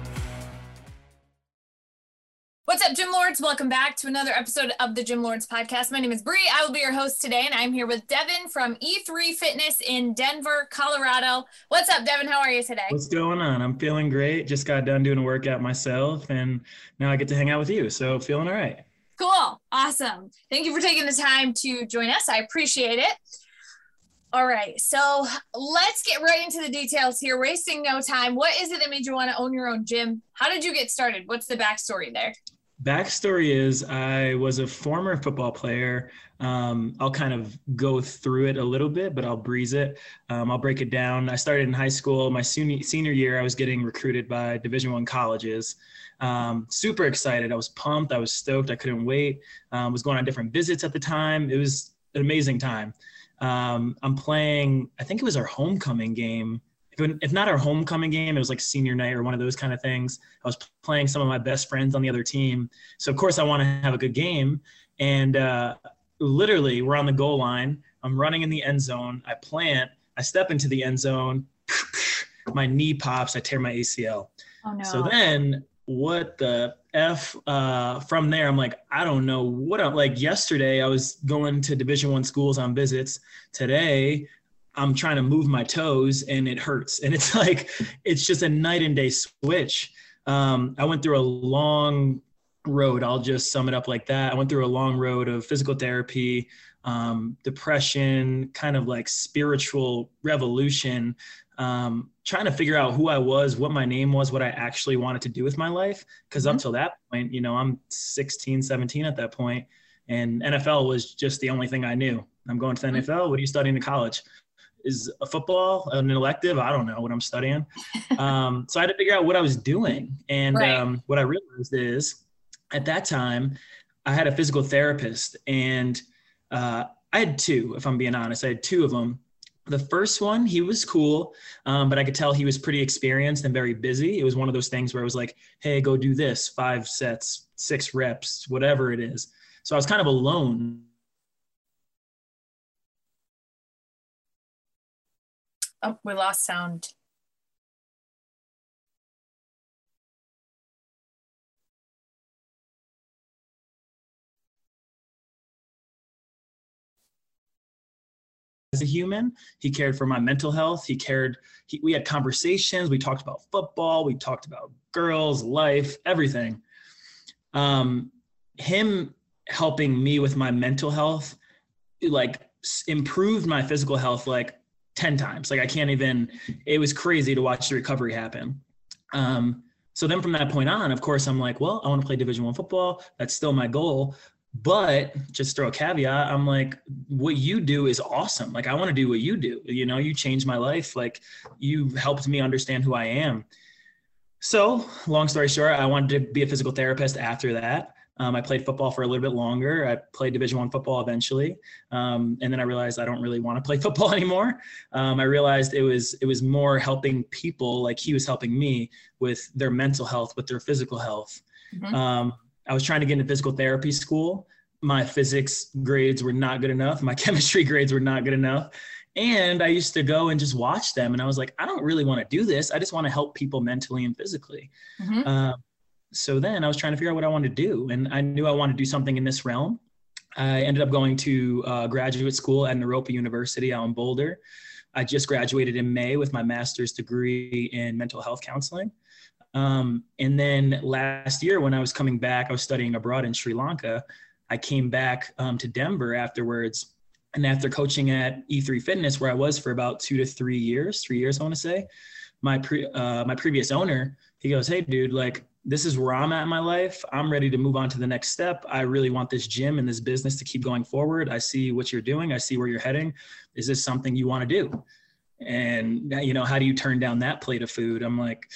Speaker 7: What's up, Gym Lords? Welcome back to another episode of the Gym Lords podcast. My name is Bree. I will be your host today, and I'm here with Devin from E three Fitness in Denver, Colorado. What's up, Devin? How are you today?
Speaker 8: What's going on? I'm feeling great. Just got done doing a workout myself, and now I get to hang out with you, so feeling all right.
Speaker 7: Cool. Awesome. Thank you for taking the time to join us. I appreciate it. All right, so let's get right into the details here, wasting no time. What is it that made you want to own your own gym? How did you get started? What's the backstory there?
Speaker 8: Backstory is I was a former football player. Um, I'll kind of go through it a little bit, but I'll breeze it. Um, I'll break it down. I started in high school. My senior, senior year, I was getting recruited by Division One colleges. Um, super excited. I was pumped. I was stoked. I couldn't wait. Um, was going on different visits at the time. It was an amazing time. Um, I'm playing, I think it was our homecoming game. If not our homecoming game, it was like senior night or one of those kind of things. I was playing some of my best friends on the other team. So of course I want to have a good game. And uh, literally we're on the goal line. I'm running in the end zone. I plant, I step into the end zone. My knee pops. I tear my A C L.
Speaker 7: Oh no.
Speaker 8: So then what the F uh, from there, I'm like, I don't know what I'm like. Yesterday I was going to Division One schools on visits. Today I'm trying to move my toes and it hurts. And it's like, it's just a night and day switch. Um, I went through a long road. I'll just sum it up like that. I went through a long road of physical therapy, um, depression, kind of like spiritual revolution, um, trying to figure out who I was, what my name was, what I actually wanted to do with my life. Cause mm-hmm. up till that point, you know, I'm sixteen, seventeen at that point, and N F L was just the only thing I knew. I'm going to the mm-hmm. N F L. What are you studying in college? Is a football an elective? I don't know what I'm studying. Um, so I had to figure out what I was doing. And
Speaker 7: right.
Speaker 8: um, what I realized is at that time I had a physical therapist, and uh, I had two, if I'm being honest, I had two of them. The first one, he was cool, um, but I could tell he was pretty experienced and very busy. It was one of those things where it was like, hey, go do this, five sets, six reps, whatever it is. So I was kind of alone.
Speaker 7: Oh, we lost sound.
Speaker 8: As a human, he cared for my mental health. He cared, he, we had conversations. We talked about football. We talked about girls, life, everything. Um, him helping me with my mental health, like improved my physical health, like ten times. Like I can't even, it was crazy to watch the recovery happen. Um, so then from that point on, of course, I'm like, well, I want to play Division One football. That's still my goal. But just throw a caveat, I'm like, what you do is awesome. Like, I want to do what you do. You know, you changed my life. Like, you helped me understand who I am. So long story short, I wanted to be a physical therapist after that. Um, I played football for a little bit longer. I played Division One football eventually. Um, and then I realized I don't really want to play football anymore. Um, I realized it was, it was more helping people like he was helping me with their mental health, with their physical health. Mm-hmm. Um, I was trying to get into physical therapy school. My physics grades were not good enough. My chemistry grades were not good enough. And I used to go and just watch them. And I was like, I don't really want to do this. I just want to help people mentally and physically. Mm-hmm. Uh, so then I was trying to figure out what I wanted to do. And I knew I wanted to do something in this realm. I ended up going to uh, graduate school at Naropa University out in Boulder. I just graduated in May with my master's degree in mental health counseling. Um, and then last year when I was coming back, I was studying abroad in Sri Lanka. I came back um, to Denver afterwards. And after coaching at E three Fitness, where I was for about two to three years, three years, I want to say, my pre, uh, my previous owner, he goes, "Hey dude, like, this is where I'm at in my life. I'm ready to move on to the next step. I really want this gym and this business to keep going forward. I see what you're doing. I see where you're heading. Is this something you want to do?" And, you know, how do you turn down that plate of food? I'm like,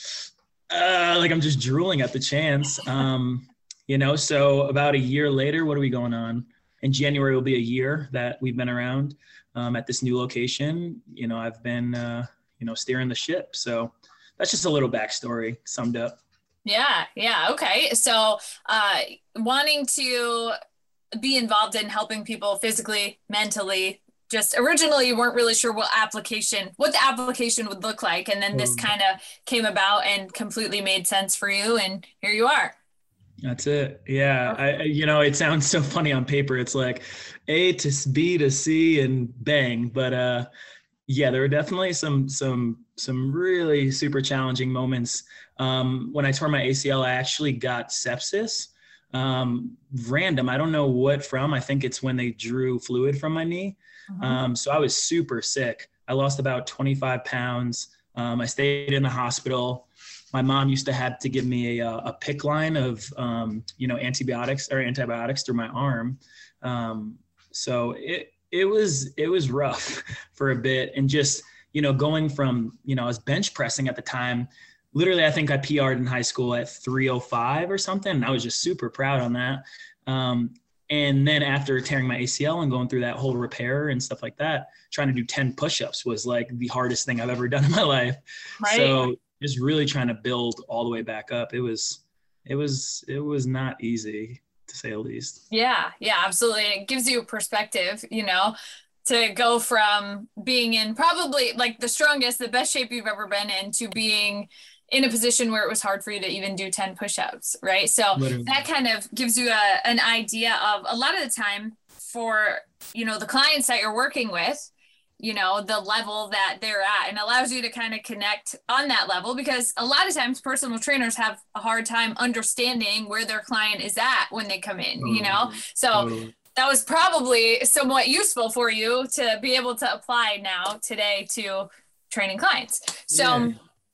Speaker 8: uh, like, I'm just drooling at the chance. Um, you know, so about a year later, what are we going on? In January will be a year that we've been around um, at this new location. You know, I've been, uh, you know, steering the ship. So that's just a little backstory summed up.
Speaker 7: Yeah. Yeah. Okay. So uh, wanting to be involved in helping people physically, mentally, just originally you weren't really sure what application, what the application would look like. And then this kind of came about and completely made sense for you. And here you are.
Speaker 8: That's it. Yeah. I, you know, it sounds so funny on paper. It's like A to B to C and bang. But uh, yeah, there were definitely some, some, some really super challenging moments. Um, when I tore my A C L, I actually got sepsis. Um, random. I don't know what from. I think it's when they drew fluid from my knee. Mm-hmm. Um, so I was super sick. I lost about twenty-five pounds. Um, I stayed in the hospital. My mom used to have to give me a, a pick line of, um, you know, antibiotics or antibiotics through my arm. Um, so it, it was, it was rough for a bit. And just, you know, going from, you know, I was bench pressing at the time. Literally, I think I P R'd in high school at three oh five or something. And I was just super proud on that. Um, and then after tearing my A C L and going through that whole repair and stuff like that, trying to do ten push-ups was like the hardest thing I've ever done in my life. Right. So just really trying to build all the way back up. It was, it was, it was not easy, to say the least.
Speaker 7: Yeah. Yeah, absolutely. It gives you perspective, you know, to go from being in probably like the strongest, the best shape you've ever been in to being in a position where it was hard for you to even do ten push-ups, right? So Literally. That kind of gives you a, an idea of a lot of the time for, you know, the clients that you're working with, you know, the level that they're at, and allows you to kind of connect on that level, because a lot of times personal trainers have a hard time understanding where their client is at when they come in, you know? So that was probably somewhat useful for you to be able to apply now today to training clients. So yeah.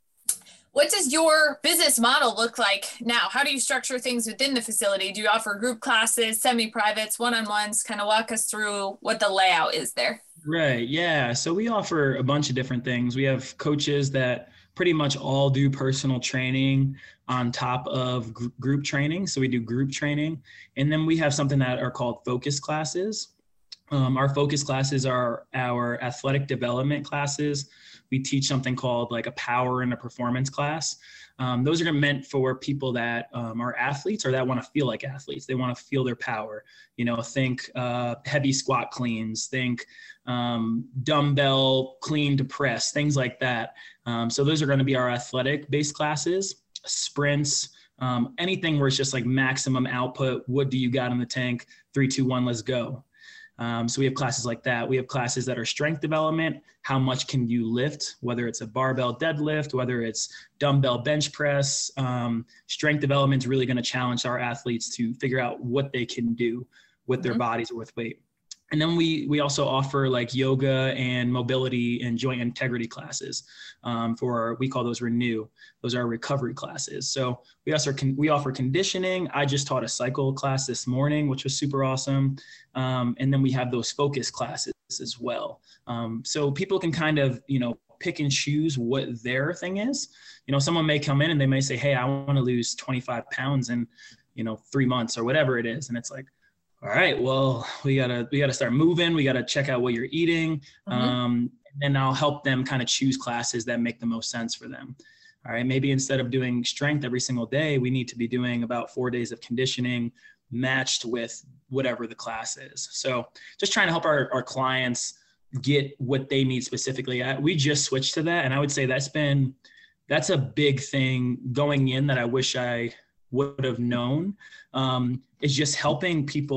Speaker 7: What does your business model look like now? How do you structure things within the facility? Do you offer group classes, semi-privates, one-on-ones? Kind of walk us through what the layout is there.
Speaker 8: Right. Yeah. So we offer a bunch of different things. We have coaches that pretty much all do personal training on top of gr- group training. So we do group training. And then we have something that are called focus classes. Um, our focus classes are our athletic development classes. We teach something called like a power and a performance class. Um, those are meant for people that um, are athletes or that want to feel like athletes. They want to feel their power. You know, think uh, heavy squat cleans, think um, dumbbell clean to press, things like that. Um, so those are going to be our athletic based classes, sprints, um, anything where it's just like maximum output. What do you got in the tank? Three, two, one, let's go. Um, so we have classes like that. We have classes that are strength development. How much can you lift, whether it's a barbell deadlift, whether it's dumbbell bench press. Um, strength development is really going to challenge our athletes to figure out what they can do with their mm-hmm. bodies or with weight. And then we we also offer like yoga and mobility and joint integrity classes um, for, we call those Renew. Those are recovery classes. So we also can, we offer conditioning. I just taught a cycle class this morning, which was super awesome. Um, and then we have those focus classes as well. Um, so people can kind of, you know, pick and choose what their thing is. You know, someone may come in and they may say, hey, I want to lose twenty-five pounds in, you know, three months or whatever it is. And it's like, all right, well, we gotta, we gotta start moving. We gotta check out what you're eating. Mm-hmm. Um, and I'll help them kind of choose classes that make the most sense for them. All right. Maybe instead of doing strength every single day, we need to be doing about four days of conditioning matched with whatever the class is. So just trying to help our, our clients get what they need specifically. I, we just switched to that. And I would say that's been, that's a big thing going in that I wish I would have known, um, is just helping people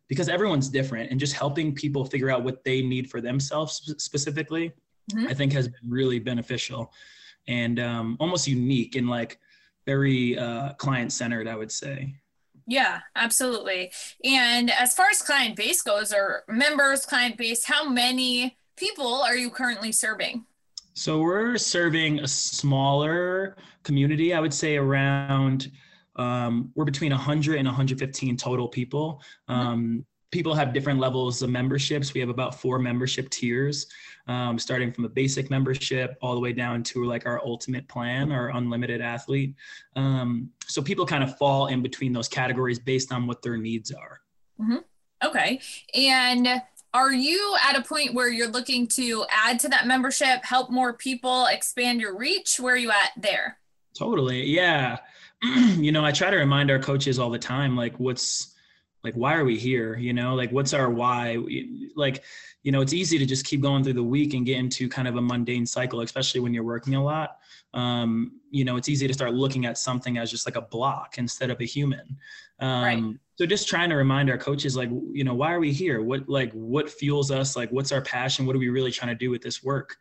Speaker 8: because everyone's different, and just helping people figure out what they need for themselves specifically, mm-hmm. I think has been really beneficial and um, almost unique and like very uh, client-centered, I would say.
Speaker 7: Yeah, absolutely. And as far as client base goes, or members, client base, how many people are you currently serving?
Speaker 8: So we're serving a smaller community, I would say around, um, we're between one hundred and one hundred fifteen total people. Um, mm-hmm. People have different levels of memberships. We have about four membership tiers, um, starting from a basic membership all the way down to like our ultimate plan, our unlimited athlete. Um, so people kind of fall in between those categories based on what their needs are.
Speaker 7: Mm-hmm. Okay. And are you at a point where you're looking to add to that membership, help more people, expand your reach? Where are you at there?
Speaker 8: Totally. Yeah. You know, I try to remind our coaches all the time, like what's, like, why are we here? You know, like what's our why? Like, you know, it's easy to just keep going through the week and get into kind of a mundane cycle, especially when you're working a lot. Um, you know, it's easy to start looking at something as just like a block instead of a human. Um, right. So just trying to remind our coaches, like, you know, why are we here? What, like, what fuels us? Like, what's our passion? What are we really trying to do with this work?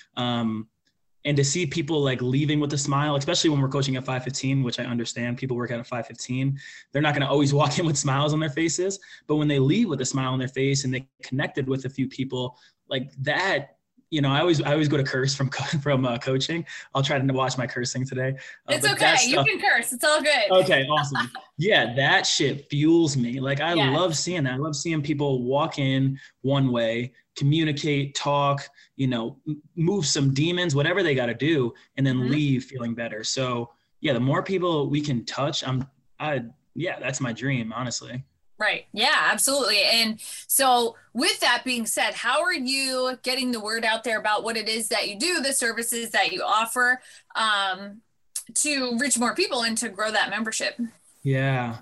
Speaker 8: Um, And to see people like leaving with a smile, especially when we're coaching at five fifteen, which I understand people work out at five fifteen, they're not going to always walk in with smiles on their faces. But when they leave with a smile on their face and they connected with a few people like that, you know, I always I always go to curse from from uh, coaching. I'll try to watch my cursing today. Uh,
Speaker 7: it's okay. You can curse. It's all good.
Speaker 8: Okay, awesome. Yeah, that shit fuels me. Like I
Speaker 7: yes.
Speaker 8: love seeing that. I love seeing people walk in one way, communicate, talk, you know, move some demons, whatever they got to do, and then mm-hmm. leave feeling better. So yeah, the more people we can touch, I'm, I, yeah, that's my dream, honestly.
Speaker 7: Right. Yeah, absolutely. And so with that being said, how are you getting the word out there about what it is that you do, the services that you offer, um, to reach more people and to grow that membership?
Speaker 8: Yeah.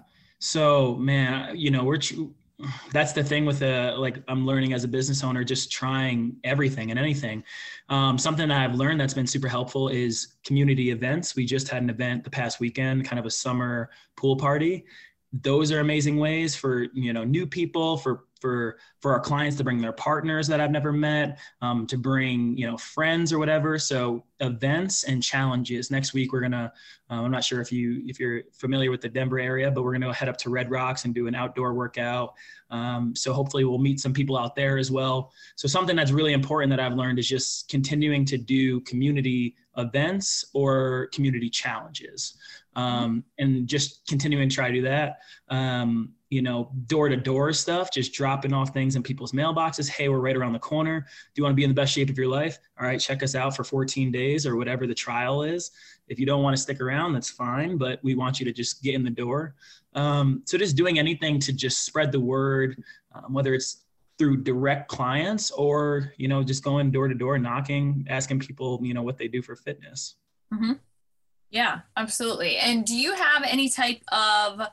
Speaker 8: So man, you know, we're, that's the thing with a, like I'm learning as a business owner, just trying everything and anything. Um, something that I've learned that's been super helpful is community events. We just had an event the past weekend, kind of a summer pool party. Those are amazing ways for, you know, new people, for, for, for our clients to bring their partners that I've never met, um, to bring, you know, friends or whatever. So events and challenges. Next week, we're going to, uh, I'm not sure if you, if you're familiar with the Denver area, but we're going to head up to Red Rocks and do an outdoor workout. Um, so hopefully we'll meet some people out there as well. So something that's really important that I've learned is just continuing to do community events or community challenges. Um, and just continuing to try to do that, um, you know, door to door stuff, just dropping off things in people's mailboxes. Hey, we're right around the corner. Do you want to be in the best shape of your life? All right, check us out for fourteen days or whatever the trial is. If you don't want to stick around, that's fine, but we want you to just get in the door. Um, so just doing anything to just spread the word, um, whether it's through direct clients or, you know, just going door to door, knocking, asking people, you know, what they do for fitness.
Speaker 7: Mm-hmm. Yeah, absolutely. And do you have any type of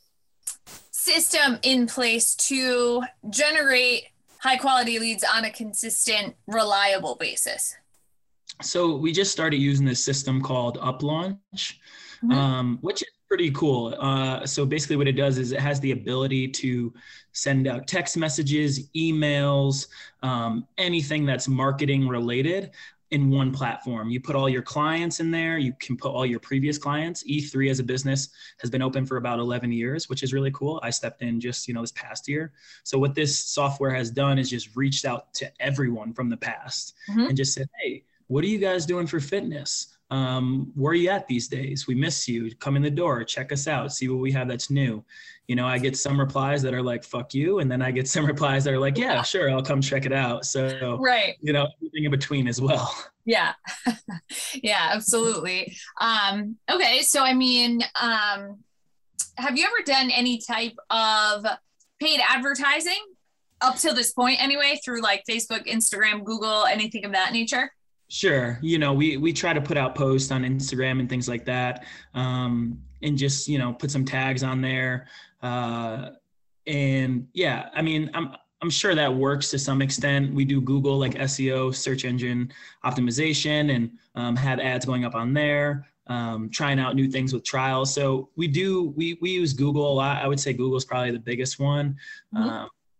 Speaker 7: system in place to generate high quality leads on a consistent, reliable basis?
Speaker 8: So we just started using this system called UpLaunch, mm-hmm. um, which is pretty cool. Uh, so basically what it does is it has the ability to send out text messages, emails, um, anything that's marketing related in one platform. You put all your clients in there. You can put all your previous clients. E three as a business has been open for about eleven years, which is really cool. I stepped in just, you know, this past year. So what this software has done is just reached out to everyone from the past mm-hmm. and just said, hey, what are you guys doing for fitness? Um, where are you at these days? We miss you. Come in the door, check us out, see what we have that's new. You know, I get some replies that are like, fuck you. And then I get some replies that are like, yeah, sure, I'll come check it out. So,
Speaker 7: right.
Speaker 8: you know, everything in between as well.
Speaker 7: Yeah. Yeah, absolutely. Um, okay. So, I mean, um, have you ever done any type of paid advertising up till this point anyway, through like Facebook, Instagram, Google, anything of that nature?
Speaker 8: Sure. You know, we, we try to put out posts on Instagram and things like that. Um, and just, you know, put some tags on there. Uh, and yeah, I mean, I'm, I'm sure that works to some extent. We do Google like S E O, search engine optimization, and um, have ads going up on there, um, trying out new things with trials. So we do, we, we use Google a lot. I would say Google is probably the biggest one. Mm-hmm. Um,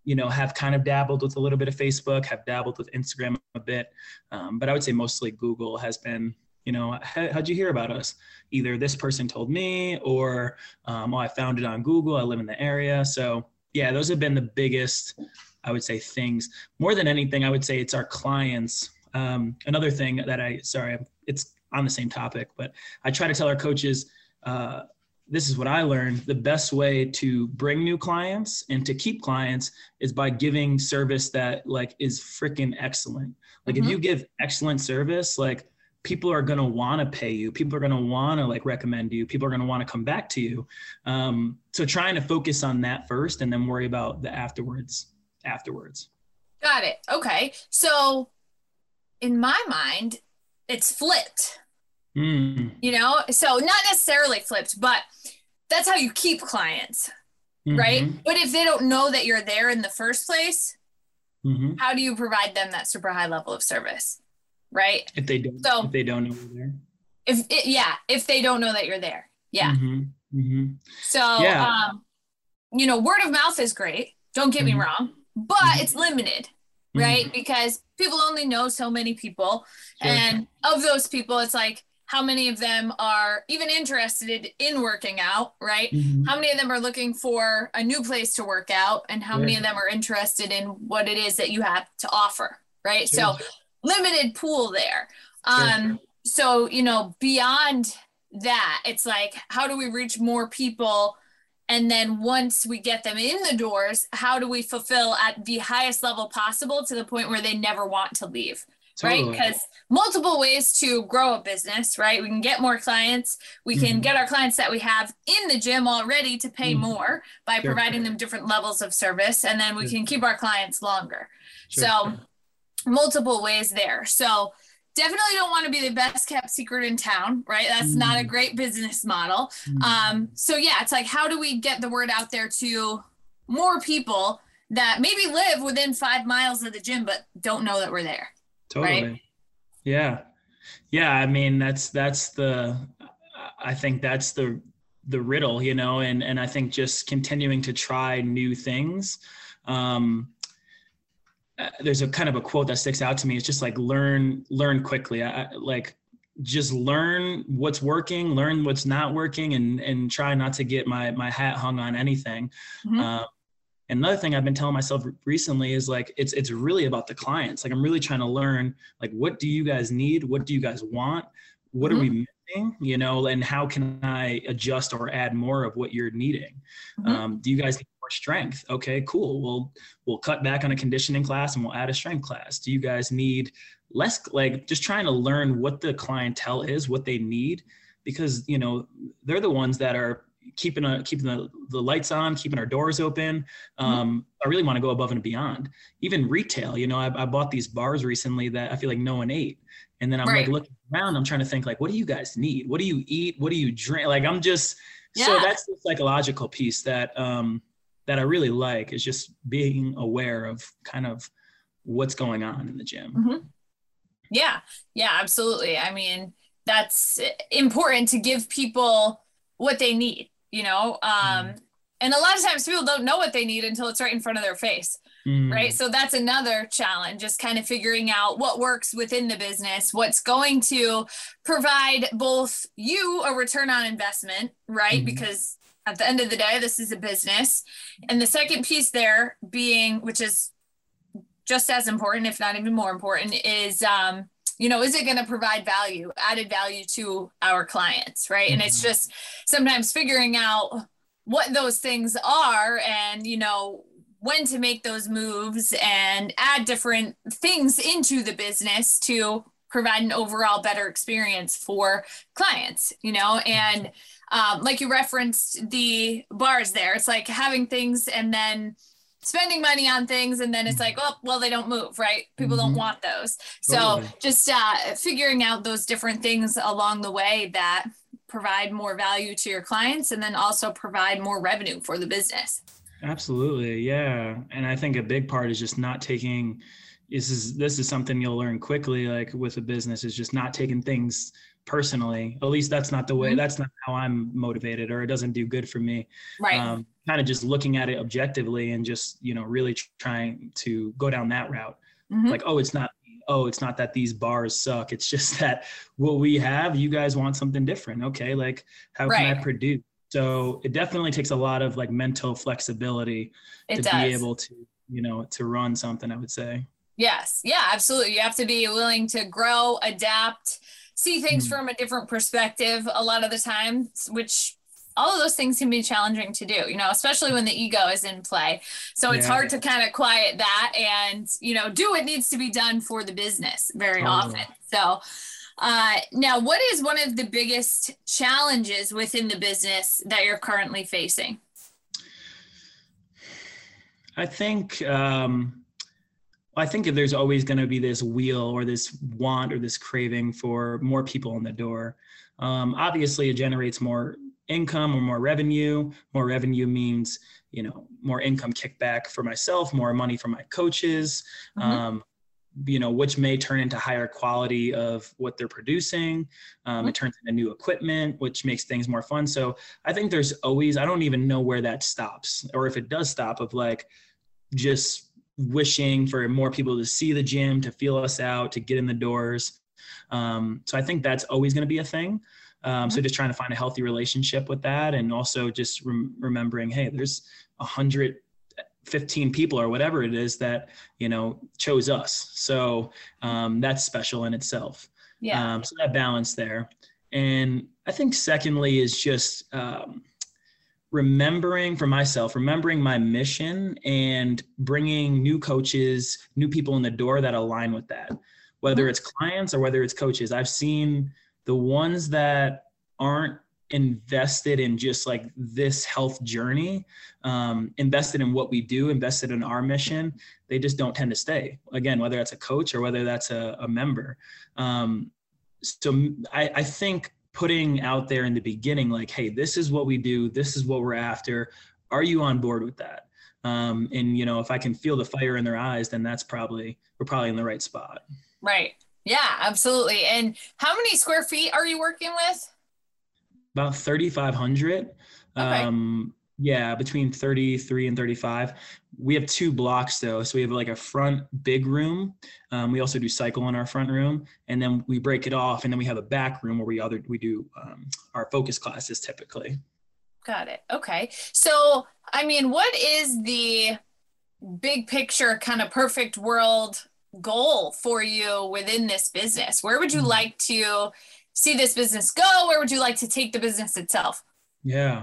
Speaker 8: you know, have kind of dabbled with a little bit of Facebook, have dabbled with Instagram a bit. Um, but I would say mostly Google has been, you know, how, how'd you hear about us? Either this person told me or, um, oh, I found it on Google. I live in the area. So yeah, those have been the biggest, I would say, things. More than anything, I would say it's our clients. Um, another thing that I, sorry, it's on the same topic, but I try to tell our coaches, uh, this is what I learned. The best way to bring new clients and to keep clients is by giving service that like is freaking excellent. Like mm-hmm. if you give excellent service, like people are going to want to pay you. People are going to want to like recommend you. People are going to want to come back to you. Um, so trying to focus on that first and then worry about the afterwards afterwards.
Speaker 7: Got it. Okay. So in my mind, it's flipped. Mm. You know, so not necessarily flipped, but that's how you keep clients, mm-hmm. right? But if they don't know that you're there in the first place, mm-hmm. how do you provide them that super high level of service, right?
Speaker 8: If they don't, so, if they don't know you're there.
Speaker 7: If it, yeah, if they don't know that you're there, yeah. Mm-hmm. Mm-hmm. So, yeah. Um, you know, word of mouth is great. Don't get mm-hmm. me wrong, but mm-hmm. it's limited. Right? Mm-hmm. Because people only know so many people. Sure. And of those people, it's like, how many of them are even interested in working out, right? Mm-hmm. How many of them are looking for a new place to work out? And how sure. many of them are interested in what it is that you have to offer, right? Sure. So limited pool there. Sure. Um, so, you know, beyond that, it's like, how do we reach more people? And then once we get them in the doors, how do we fulfill at the highest level possible to the point where they never want to leave, totally. Right? Because multiple ways to grow a business, right? We can get more clients. We can mm-hmm. get our clients that we have in the gym already to pay mm-hmm. more by sure. providing them different levels of service. And then we sure. can keep our clients longer. Sure. So multiple ways there. So definitely don't want to be the best kept secret in town, right? That's mm. not a great business model. Mm. Um, so yeah, it's like, how do we get the word out there to more people that maybe live within five miles of the gym, but don't know that we're there?
Speaker 8: Totally. Right? Yeah. Yeah. I mean, that's, that's the, I think that's the, the riddle, you know, and, and I think just continuing to try new things. Um, Uh, there's a kind of a quote that sticks out to me. It's just like, learn, learn quickly. I, like just learn what's working, learn what's not working, and, and try not to get my, my hat hung on anything. Mm-hmm. Uh, another thing I've been telling myself recently is like, it's, it's really about the clients. Like I'm really trying to learn, like, what do you guys need? What do you guys want? What mm-hmm. are we missing? You know, and how can I adjust or add more of what you're needing? Mm-hmm. Um, do you guys need more strength? Okay, cool. We'll, we'll cut back on a conditioning class and we'll add a strength class. Do you guys need less, like just trying to learn what the clientele is, what they need, because, you know, they're the ones that are keeping a, keeping the, the lights on, keeping our doors open. Um, mm-hmm. I really want to go above and beyond. Even retail, you know, I, I bought these bars recently that I feel like no one ate. And then I'm right. like looking around, I'm trying to think like, what do you guys need? What do you eat? What do you drink? Like, I'm just, yeah. so that's the psychological piece that, um, that I really like, is just being aware of kind of what's going on in the gym.
Speaker 7: Mm-hmm. Yeah. Yeah, absolutely. I mean, that's important to give people what they need, you know? Um, mm. And a lot of times people don't know what they need until it's right in front of their face. Mm. Right. So that's another challenge, just kind of figuring out what works within the business, what's going to provide both you a return on investment, right? Mm. Because at the end of the day, this is a business. And the second piece there being, which is just as important, if not even more important, is, um, you know, is it going to provide value, added value to our clients, right? Mm-hmm. And it's just sometimes figuring out what those things are and, you know, when to make those moves and add different things into the business to provide an overall better experience for clients, you know, and um, like you referenced the bars there, it's like having things and then spending money on things. And then it's like, oh, well, they don't move, right? People mm-hmm. don't want those. So totally. just uh, figuring out those different things along the way that provide more value to your clients and then also provide more revenue for the business.
Speaker 8: Absolutely. Yeah. And I think a big part is just not taking, this is this is something you'll learn quickly, like with a business, is just not taking things personally. At least that's not the way, mm-hmm. that's not how I'm motivated, or it doesn't do good for me.
Speaker 7: Right.
Speaker 8: Um, kind of just looking at it objectively and just, you know, really trying to go down that route. Mm-hmm. Like, oh, it's not, oh, it's not that these bars suck. It's just that what we have, you guys want something different. Okay. Like, how right. can I produce? So it definitely takes a lot of like mental flexibility it to does. be able to, you know, to run something, I would say.
Speaker 7: Yes. Yeah, absolutely. You have to be willing to grow, adapt, see things mm. from a different perspective a lot of the time, which all of those things can be challenging to do, you know, especially when the ego is in play. So it's yeah. hard to kind of quiet that and, you know, do what needs to be done for the business very oh. often. So uh, now, what is one of the biggest challenges within the business that you're currently facing?
Speaker 8: I think, um, I think there's always going to be this wheel or this want or this craving for more people in the door. Um, obviously, it generates more income or more revenue. More revenue means, you know, more income kickback for myself, more money for my coaches, mm-hmm. um, you know, which may turn into higher quality of what they're producing. Um, mm-hmm. It turns into new equipment, which makes things more fun. So I think there's always, I don't even know where that stops, or if it does stop, of like just wishing for more people to see the gym, to feel us out, to get in the doors. Um, so I think that's always going to be a thing. Um, mm-hmm. So just trying to find a healthy relationship with that. And also just rem- remembering, hey, there's one hundred fifteen people or whatever it is that, you know, chose us. So um, that's special in itself.
Speaker 7: Yeah.
Speaker 8: Um, so that balance there. And I think secondly is just um, remembering for myself, remembering my mission and bringing new coaches, new people in the door that align with that, whether it's clients or whether it's coaches. I've seen the ones that aren't invested in just like this health journey, um, invested in what we do, invested in our mission, they just don't tend to stay. Again, whether that's a coach or whether that's a, a member. Um, so I, I think putting out there in the beginning, like, hey, this is what we do. This is what we're after. Are you on board with that? Um, and, you know, if I can feel the fire in their eyes, then that's probably, we're probably in the right spot.
Speaker 7: Right. Yeah, absolutely. And how many square feet are you working with?
Speaker 8: About thirty-five hundred. Okay. Um, yeah, between thirty-three and thirty-five. We have two blocks though. So we have like a front big room. Um, we also do cycle in our front room, and then we break it off. And then we have a back room where we other, we do um, our focus classes typically.
Speaker 7: Got it. Okay. So, I mean, what is the big picture kind of perfect world goal for you within this business? Where would you mm-hmm. like to see this business go? Where would you like to take the business itself?
Speaker 8: Yeah.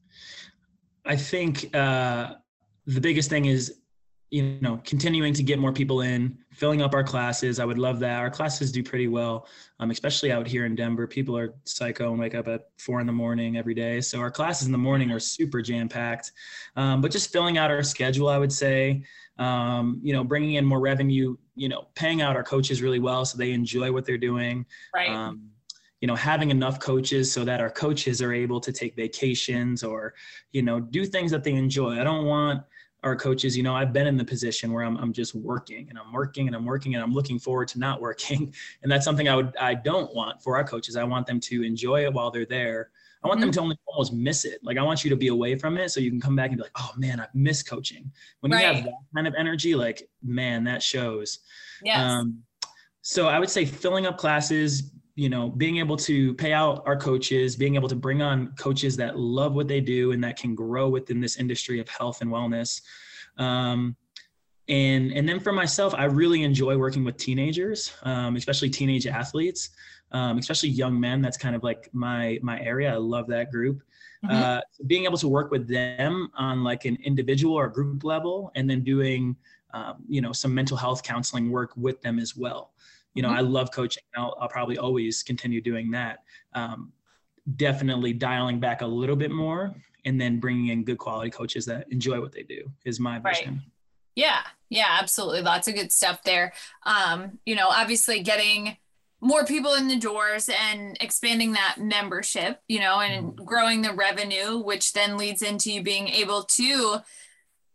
Speaker 8: I think uh, the biggest thing is, you know, continuing to get more people in, filling up our classes. I would love that. Our classes do pretty well, um, especially out here in Denver. People are psycho and wake up at four in the morning every day. So our classes in the morning are super jam-packed, um, but just filling out our schedule, I would say, um, you know, bringing in more revenue, you know, paying out our coaches really well so they enjoy what they're doing.
Speaker 7: Right.
Speaker 8: Um, you know, having enough coaches so that our coaches are able to take vacations or, you know, do things that they enjoy. I don't want our coaches, you know, I've been in the position where I'm, I'm just working and I'm working and I'm working and I'm looking forward to not working. And that's something I would, I don't want for our coaches. I want them to enjoy it while they're there. I want mm-hmm. them to only almost miss it. Like I want you to be away from it so you can come back and be like, oh man, I miss coaching. When right. you have that kind of energy, like, man, that shows.
Speaker 7: Yes.
Speaker 8: Um, so I would say filling up classes, you know, being able to pay out our coaches, being able to bring on coaches that love what they do and that can grow within this industry of health and wellness. Um, and, and then for myself, I really enjoy working with teenagers, um, especially teenage athletes, um, especially young men. That's kind of like my, my area. I love that group. Mm-hmm. Uh, being able to work with them on like an individual or group level, and then doing, um, you know, some mental health counseling work with them as well. You know, mm-hmm. I love coaching. I'll, I'll probably always continue doing that. Um, definitely dialing back a little bit more and then bringing in good quality coaches that enjoy what they do is my vision.
Speaker 7: Right. Yeah. Yeah, absolutely. Lots of good stuff there. Um, you know, obviously getting more people in the doors and expanding that membership, you know, and mm-hmm. growing the revenue, which then leads into you being able to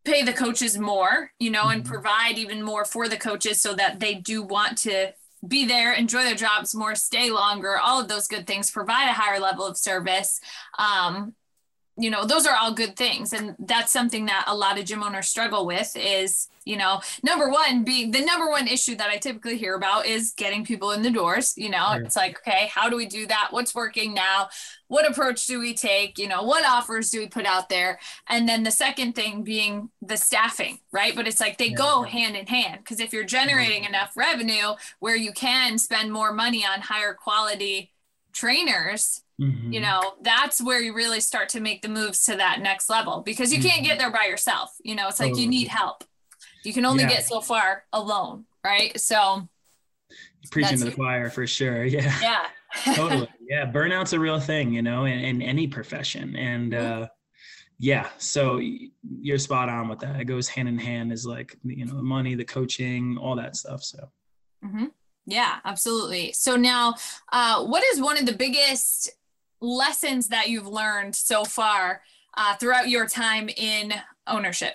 Speaker 7: pay the coaches more, you know, and
Speaker 8: Mhm.
Speaker 7: provide even more for the coaches so that they do want to be there, enjoy their jobs more, stay longer, all of those good things, provide a higher level of service. Um, you know, those are all good things. And that's something that a lot of gym owners struggle with is, you know, number one, being the number one issue that I typically hear about is getting people in the doors. You know,
Speaker 8: Sure.
Speaker 7: it's like, okay, how do we do that? What's working now? What approach do we take? You know, what offers do we put out there? And then the second thing being the staffing, right? But it's like they
Speaker 8: Yeah.
Speaker 7: go hand in hand, because if you're generating enough revenue where you can spend more money on higher quality trainers,
Speaker 8: Mhm.
Speaker 7: you know, that's where you really start to make the moves to that next level, because you can't get there by yourself. You know, it's like you need help. You can only
Speaker 8: Yeah.
Speaker 7: get so far alone, right? So
Speaker 8: Preaching
Speaker 7: that's
Speaker 8: to the
Speaker 7: it.
Speaker 8: choir for sure. Yeah.
Speaker 7: yeah.
Speaker 8: Totally. Yeah. Burnout's a real thing, you know, in, in any profession. And
Speaker 7: Mhm.
Speaker 8: uh, yeah, so y- you're spot on with that. It goes hand in hand, is like, you know, the money, the coaching, all that stuff. So
Speaker 7: hmm Yeah, absolutely. So now, uh, what is one of the biggest lessons that you've learned so far uh, throughout your time in ownership?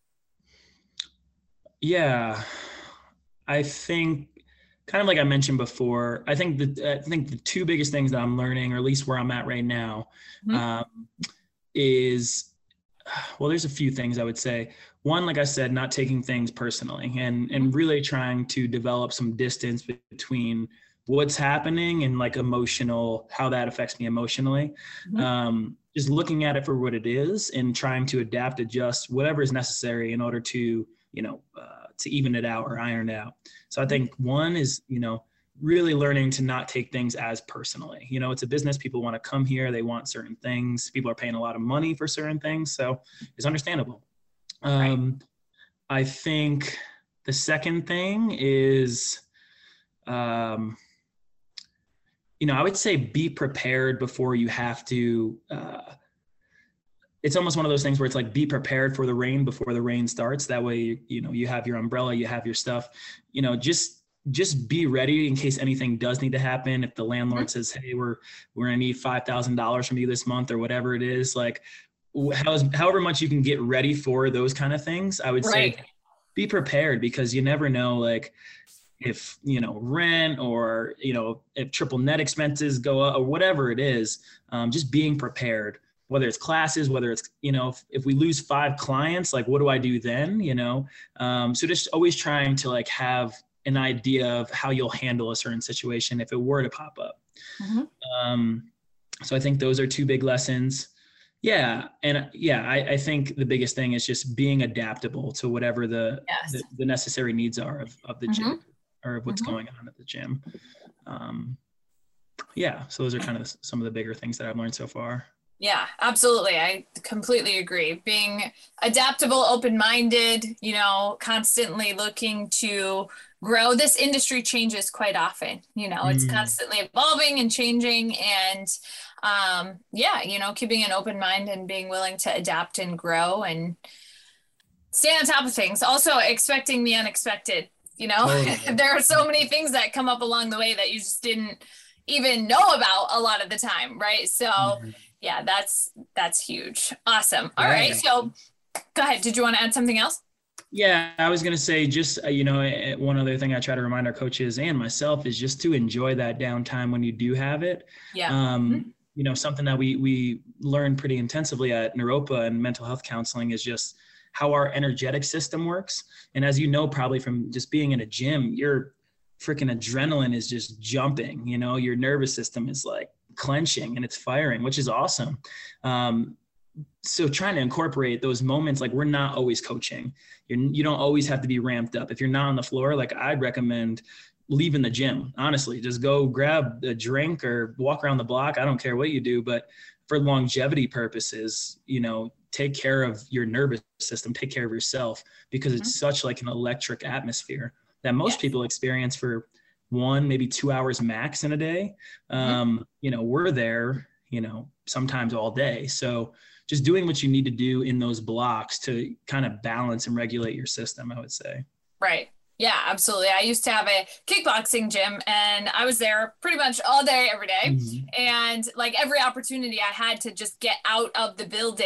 Speaker 8: yeah, I think kind of like I mentioned before, I think the, I think the two biggest things that I'm learning, or at least where I'm at right now,
Speaker 7: Mhm.
Speaker 8: um, is, well, there's a few things I would say. One, like I said, not taking things personally, and and really trying to develop some distance between what's happening and like emotional, how that affects me emotionally.
Speaker 7: Mhm.
Speaker 8: Um, just looking at it for what it is and trying to adapt, adjust, whatever is necessary in order to, you know, uh, to even it out or iron it out. So I think one is, you know, really learning to not take things as personally. You know, it's a business. People want to come here. They want certain things. People are paying a lot of money for certain things. So it's understandable. Um, I think the second thing is, um, you know, I would say be prepared before you have to, uh, it's almost one of those things where it's like, be prepared for the rain before the rain starts. That way, you know, you have your umbrella, you have your stuff, you know, just, just be ready in case anything does need to happen. If the landlord says, hey, we're, we're going to need five thousand dollars from you this month or whatever it is, like how, however much you can get ready for those kind of things, I would
Speaker 7: Right.
Speaker 8: say be prepared, because you never know, like, if, you know, rent or, you know, if triple net expenses go up or whatever it is, um, just being prepared, whether it's classes, whether it's, you know, if, if we lose five clients, like, what do I do then? You know? Um, so just always trying to like have an idea of how you'll handle a certain situation if it were to pop up.
Speaker 7: Mhm.
Speaker 8: Um, so I think those are two big lessons. Yeah. And yeah, I, I think the biggest thing is just being adaptable to whatever the,
Speaker 7: Yes.
Speaker 8: the, the necessary needs are of, of the
Speaker 7: Mhm.
Speaker 8: gym or of what's
Speaker 7: Mhm.
Speaker 8: going on at the gym. Um, yeah. So those are kind of some of the bigger things that I've learned so far.
Speaker 7: Yeah, absolutely. I completely agree. Being adaptable, open-minded, you know, constantly looking to grow. This industry changes quite often. You know, it's
Speaker 8: Mm.
Speaker 7: constantly evolving and changing. And um, yeah, you know, keeping an open mind and being willing to adapt and grow and stay on top of things. Also expecting the unexpected, you know,
Speaker 8: Totally.
Speaker 7: there are so many things that come up along the way that you just didn't even know about a lot of the time, right? So
Speaker 8: Mhm.
Speaker 7: yeah, that's that's huge. Awesome. All right.
Speaker 8: Yeah.
Speaker 7: So go ahead. Did you want to add something else?
Speaker 8: Yeah, I was going to say just, uh, you know, eh, one other thing I try to remind our coaches and myself is just to enjoy that downtime when you do have it.
Speaker 7: Yeah.
Speaker 8: Um,
Speaker 7: Mhm.
Speaker 8: You know, something that we, we learned pretty intensively at Naropa and mental health counseling is just how our energetic system works. And as you know, probably from just being in a gym, your freaking adrenaline is just jumping, you know, your nervous system is like clenching and it's firing, which is awesome. Um, so trying to incorporate those moments, like we're not always coaching. You're, you don't always have to be ramped up. If you're not on the floor, like I'd recommend leaving the gym, honestly, just go grab a drink or walk around the block. I don't care what you do, but for longevity purposes, you know, take care of your nervous system, take care of yourself, because it's
Speaker 7: Mhm.
Speaker 8: such like an electric atmosphere that most
Speaker 7: Yes.
Speaker 8: people experience for one, maybe two hours max in a day. Um, you know, we're there, you know, sometimes all day. So just doing what you need to do in those blocks to kind of balance and regulate your system, I would say.
Speaker 7: Right. Yeah, absolutely. I used to have a kickboxing gym and I was there pretty much all day, every day.
Speaker 8: Mhm.
Speaker 7: And like every opportunity I had to just get out of the building,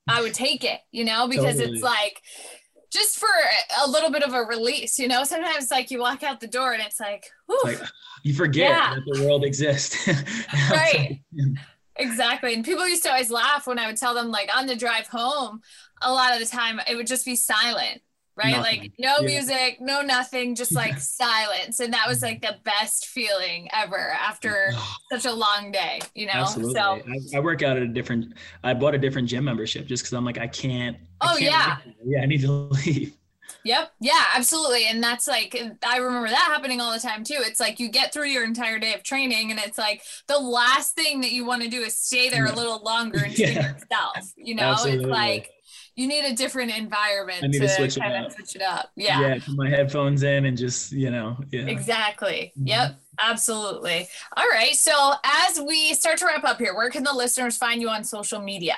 Speaker 7: I would take it, you know, because
Speaker 8: Totally.
Speaker 7: it's like, just for a little bit of a release, you know, sometimes like you walk out the door and it's like, whew,
Speaker 8: Like you forget
Speaker 7: Yeah.
Speaker 8: that the world exists.
Speaker 7: right. Exactly. And people used to always laugh when I would tell them, like, on the drive home, a lot of the time it would just be silent, right?
Speaker 8: Nothing.
Speaker 7: Like no
Speaker 8: Yeah.
Speaker 7: music, no nothing, just like silence. And that was like the best feeling ever after such a long day, you know?
Speaker 8: Absolutely.
Speaker 7: So,
Speaker 8: I, I work out at a different, I bought a different gym membership just because I'm like, I can't. I
Speaker 7: Oh,
Speaker 8: can't
Speaker 7: yeah.
Speaker 8: leave. Yeah, I need to leave.
Speaker 7: yep. Yeah, absolutely. And that's like, I remember that happening all the time too. It's like you get through your entire day of training and it's like the last thing that you want to do is stay there a little longer and train
Speaker 8: Yeah.
Speaker 7: yourself. You know,
Speaker 8: Absolutely.
Speaker 7: it's like, you need a different environment
Speaker 8: I need
Speaker 7: to,
Speaker 8: to switch it
Speaker 7: kind of
Speaker 8: up.
Speaker 7: switch it up. Yeah,
Speaker 8: Yeah. Put my headphones in and just, you know, yeah.
Speaker 7: exactly.
Speaker 8: Mhm.
Speaker 7: Yep, absolutely. All right. So as we start to wrap up here, where can the listeners find you on social media?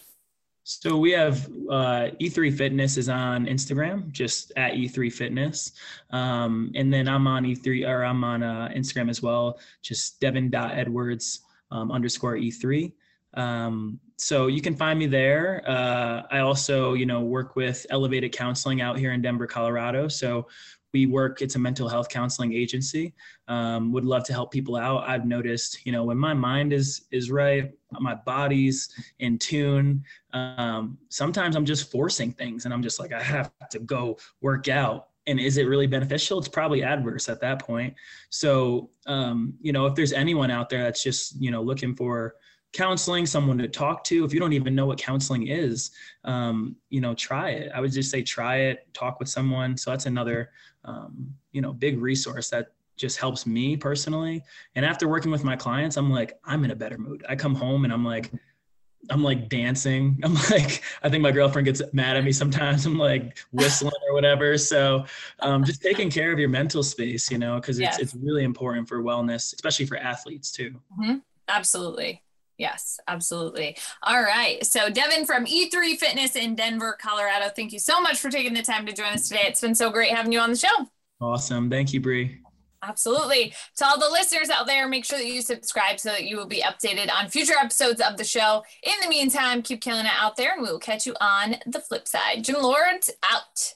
Speaker 8: So we have uh, E three Fitness is on Instagram, just at E three Fitness. Um, and then I'm on E three, or I'm on uh, Instagram as well, just devin.edwards um, underscore E three. Um, so you can find me there. Uh, I also, you know, work with Elevated Counseling out here in Denver, Colorado. So we work, it's a mental health counseling agency. Um, would love to help people out. I've noticed, you know, when my mind is, is right, my body's in tune. Um, sometimes I'm just forcing things and I'm just like, I have to go work out. And is it really beneficial? It's probably adverse at that point. So, um, you know, if there's anyone out there that's just, you know, looking for counseling, someone to talk to, if you don't even know what counseling is, um, you know, try it. I would just say, try it, talk with someone. So that's another, um, you know, big resource that just helps me personally. And after working with my clients, I'm like, I'm in a better mood. I come home and I'm like, I'm like dancing. I'm like, I think my girlfriend gets mad at me sometimes. I'm like whistling or whatever. So um, just taking care of your mental space, you know, because it's,
Speaker 7: Yes.
Speaker 8: it's really important for wellness, especially for athletes too.
Speaker 7: Mm-hmm. Absolutely. Yes, absolutely. All right. So Devin from E three Fitness in Denver, Colorado, thank you so much for taking the time to join us today. It's been so great having you on the show.
Speaker 8: Awesome. Thank you, Bree.
Speaker 7: Absolutely. To all the listeners out there, make sure that you subscribe so that you will be updated on future episodes of the show. In the meantime, keep killing it out there and we will catch you on the flip side. Gym Lords out.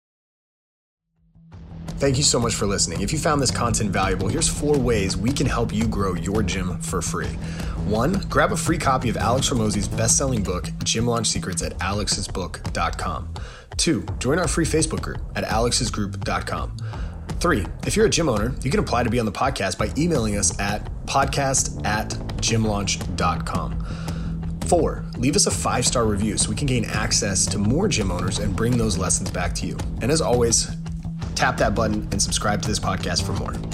Speaker 1: Thank you so much for listening. If you found this content valuable, here's four ways we can help you grow your gym for free. One, grab a free copy of Alex Hormozi's best-selling book, Gym Launch Secrets, at alex's book dot com. Two, join our free Facebook group at alex's group dot com. Three, if you're a gym owner, you can apply to be on the podcast by emailing us at podcast at gym launch dot com. Four, leave us a five-star review so we can gain access to more gym owners and bring those lessons back to you. And as always, tap that button and subscribe to this podcast for more.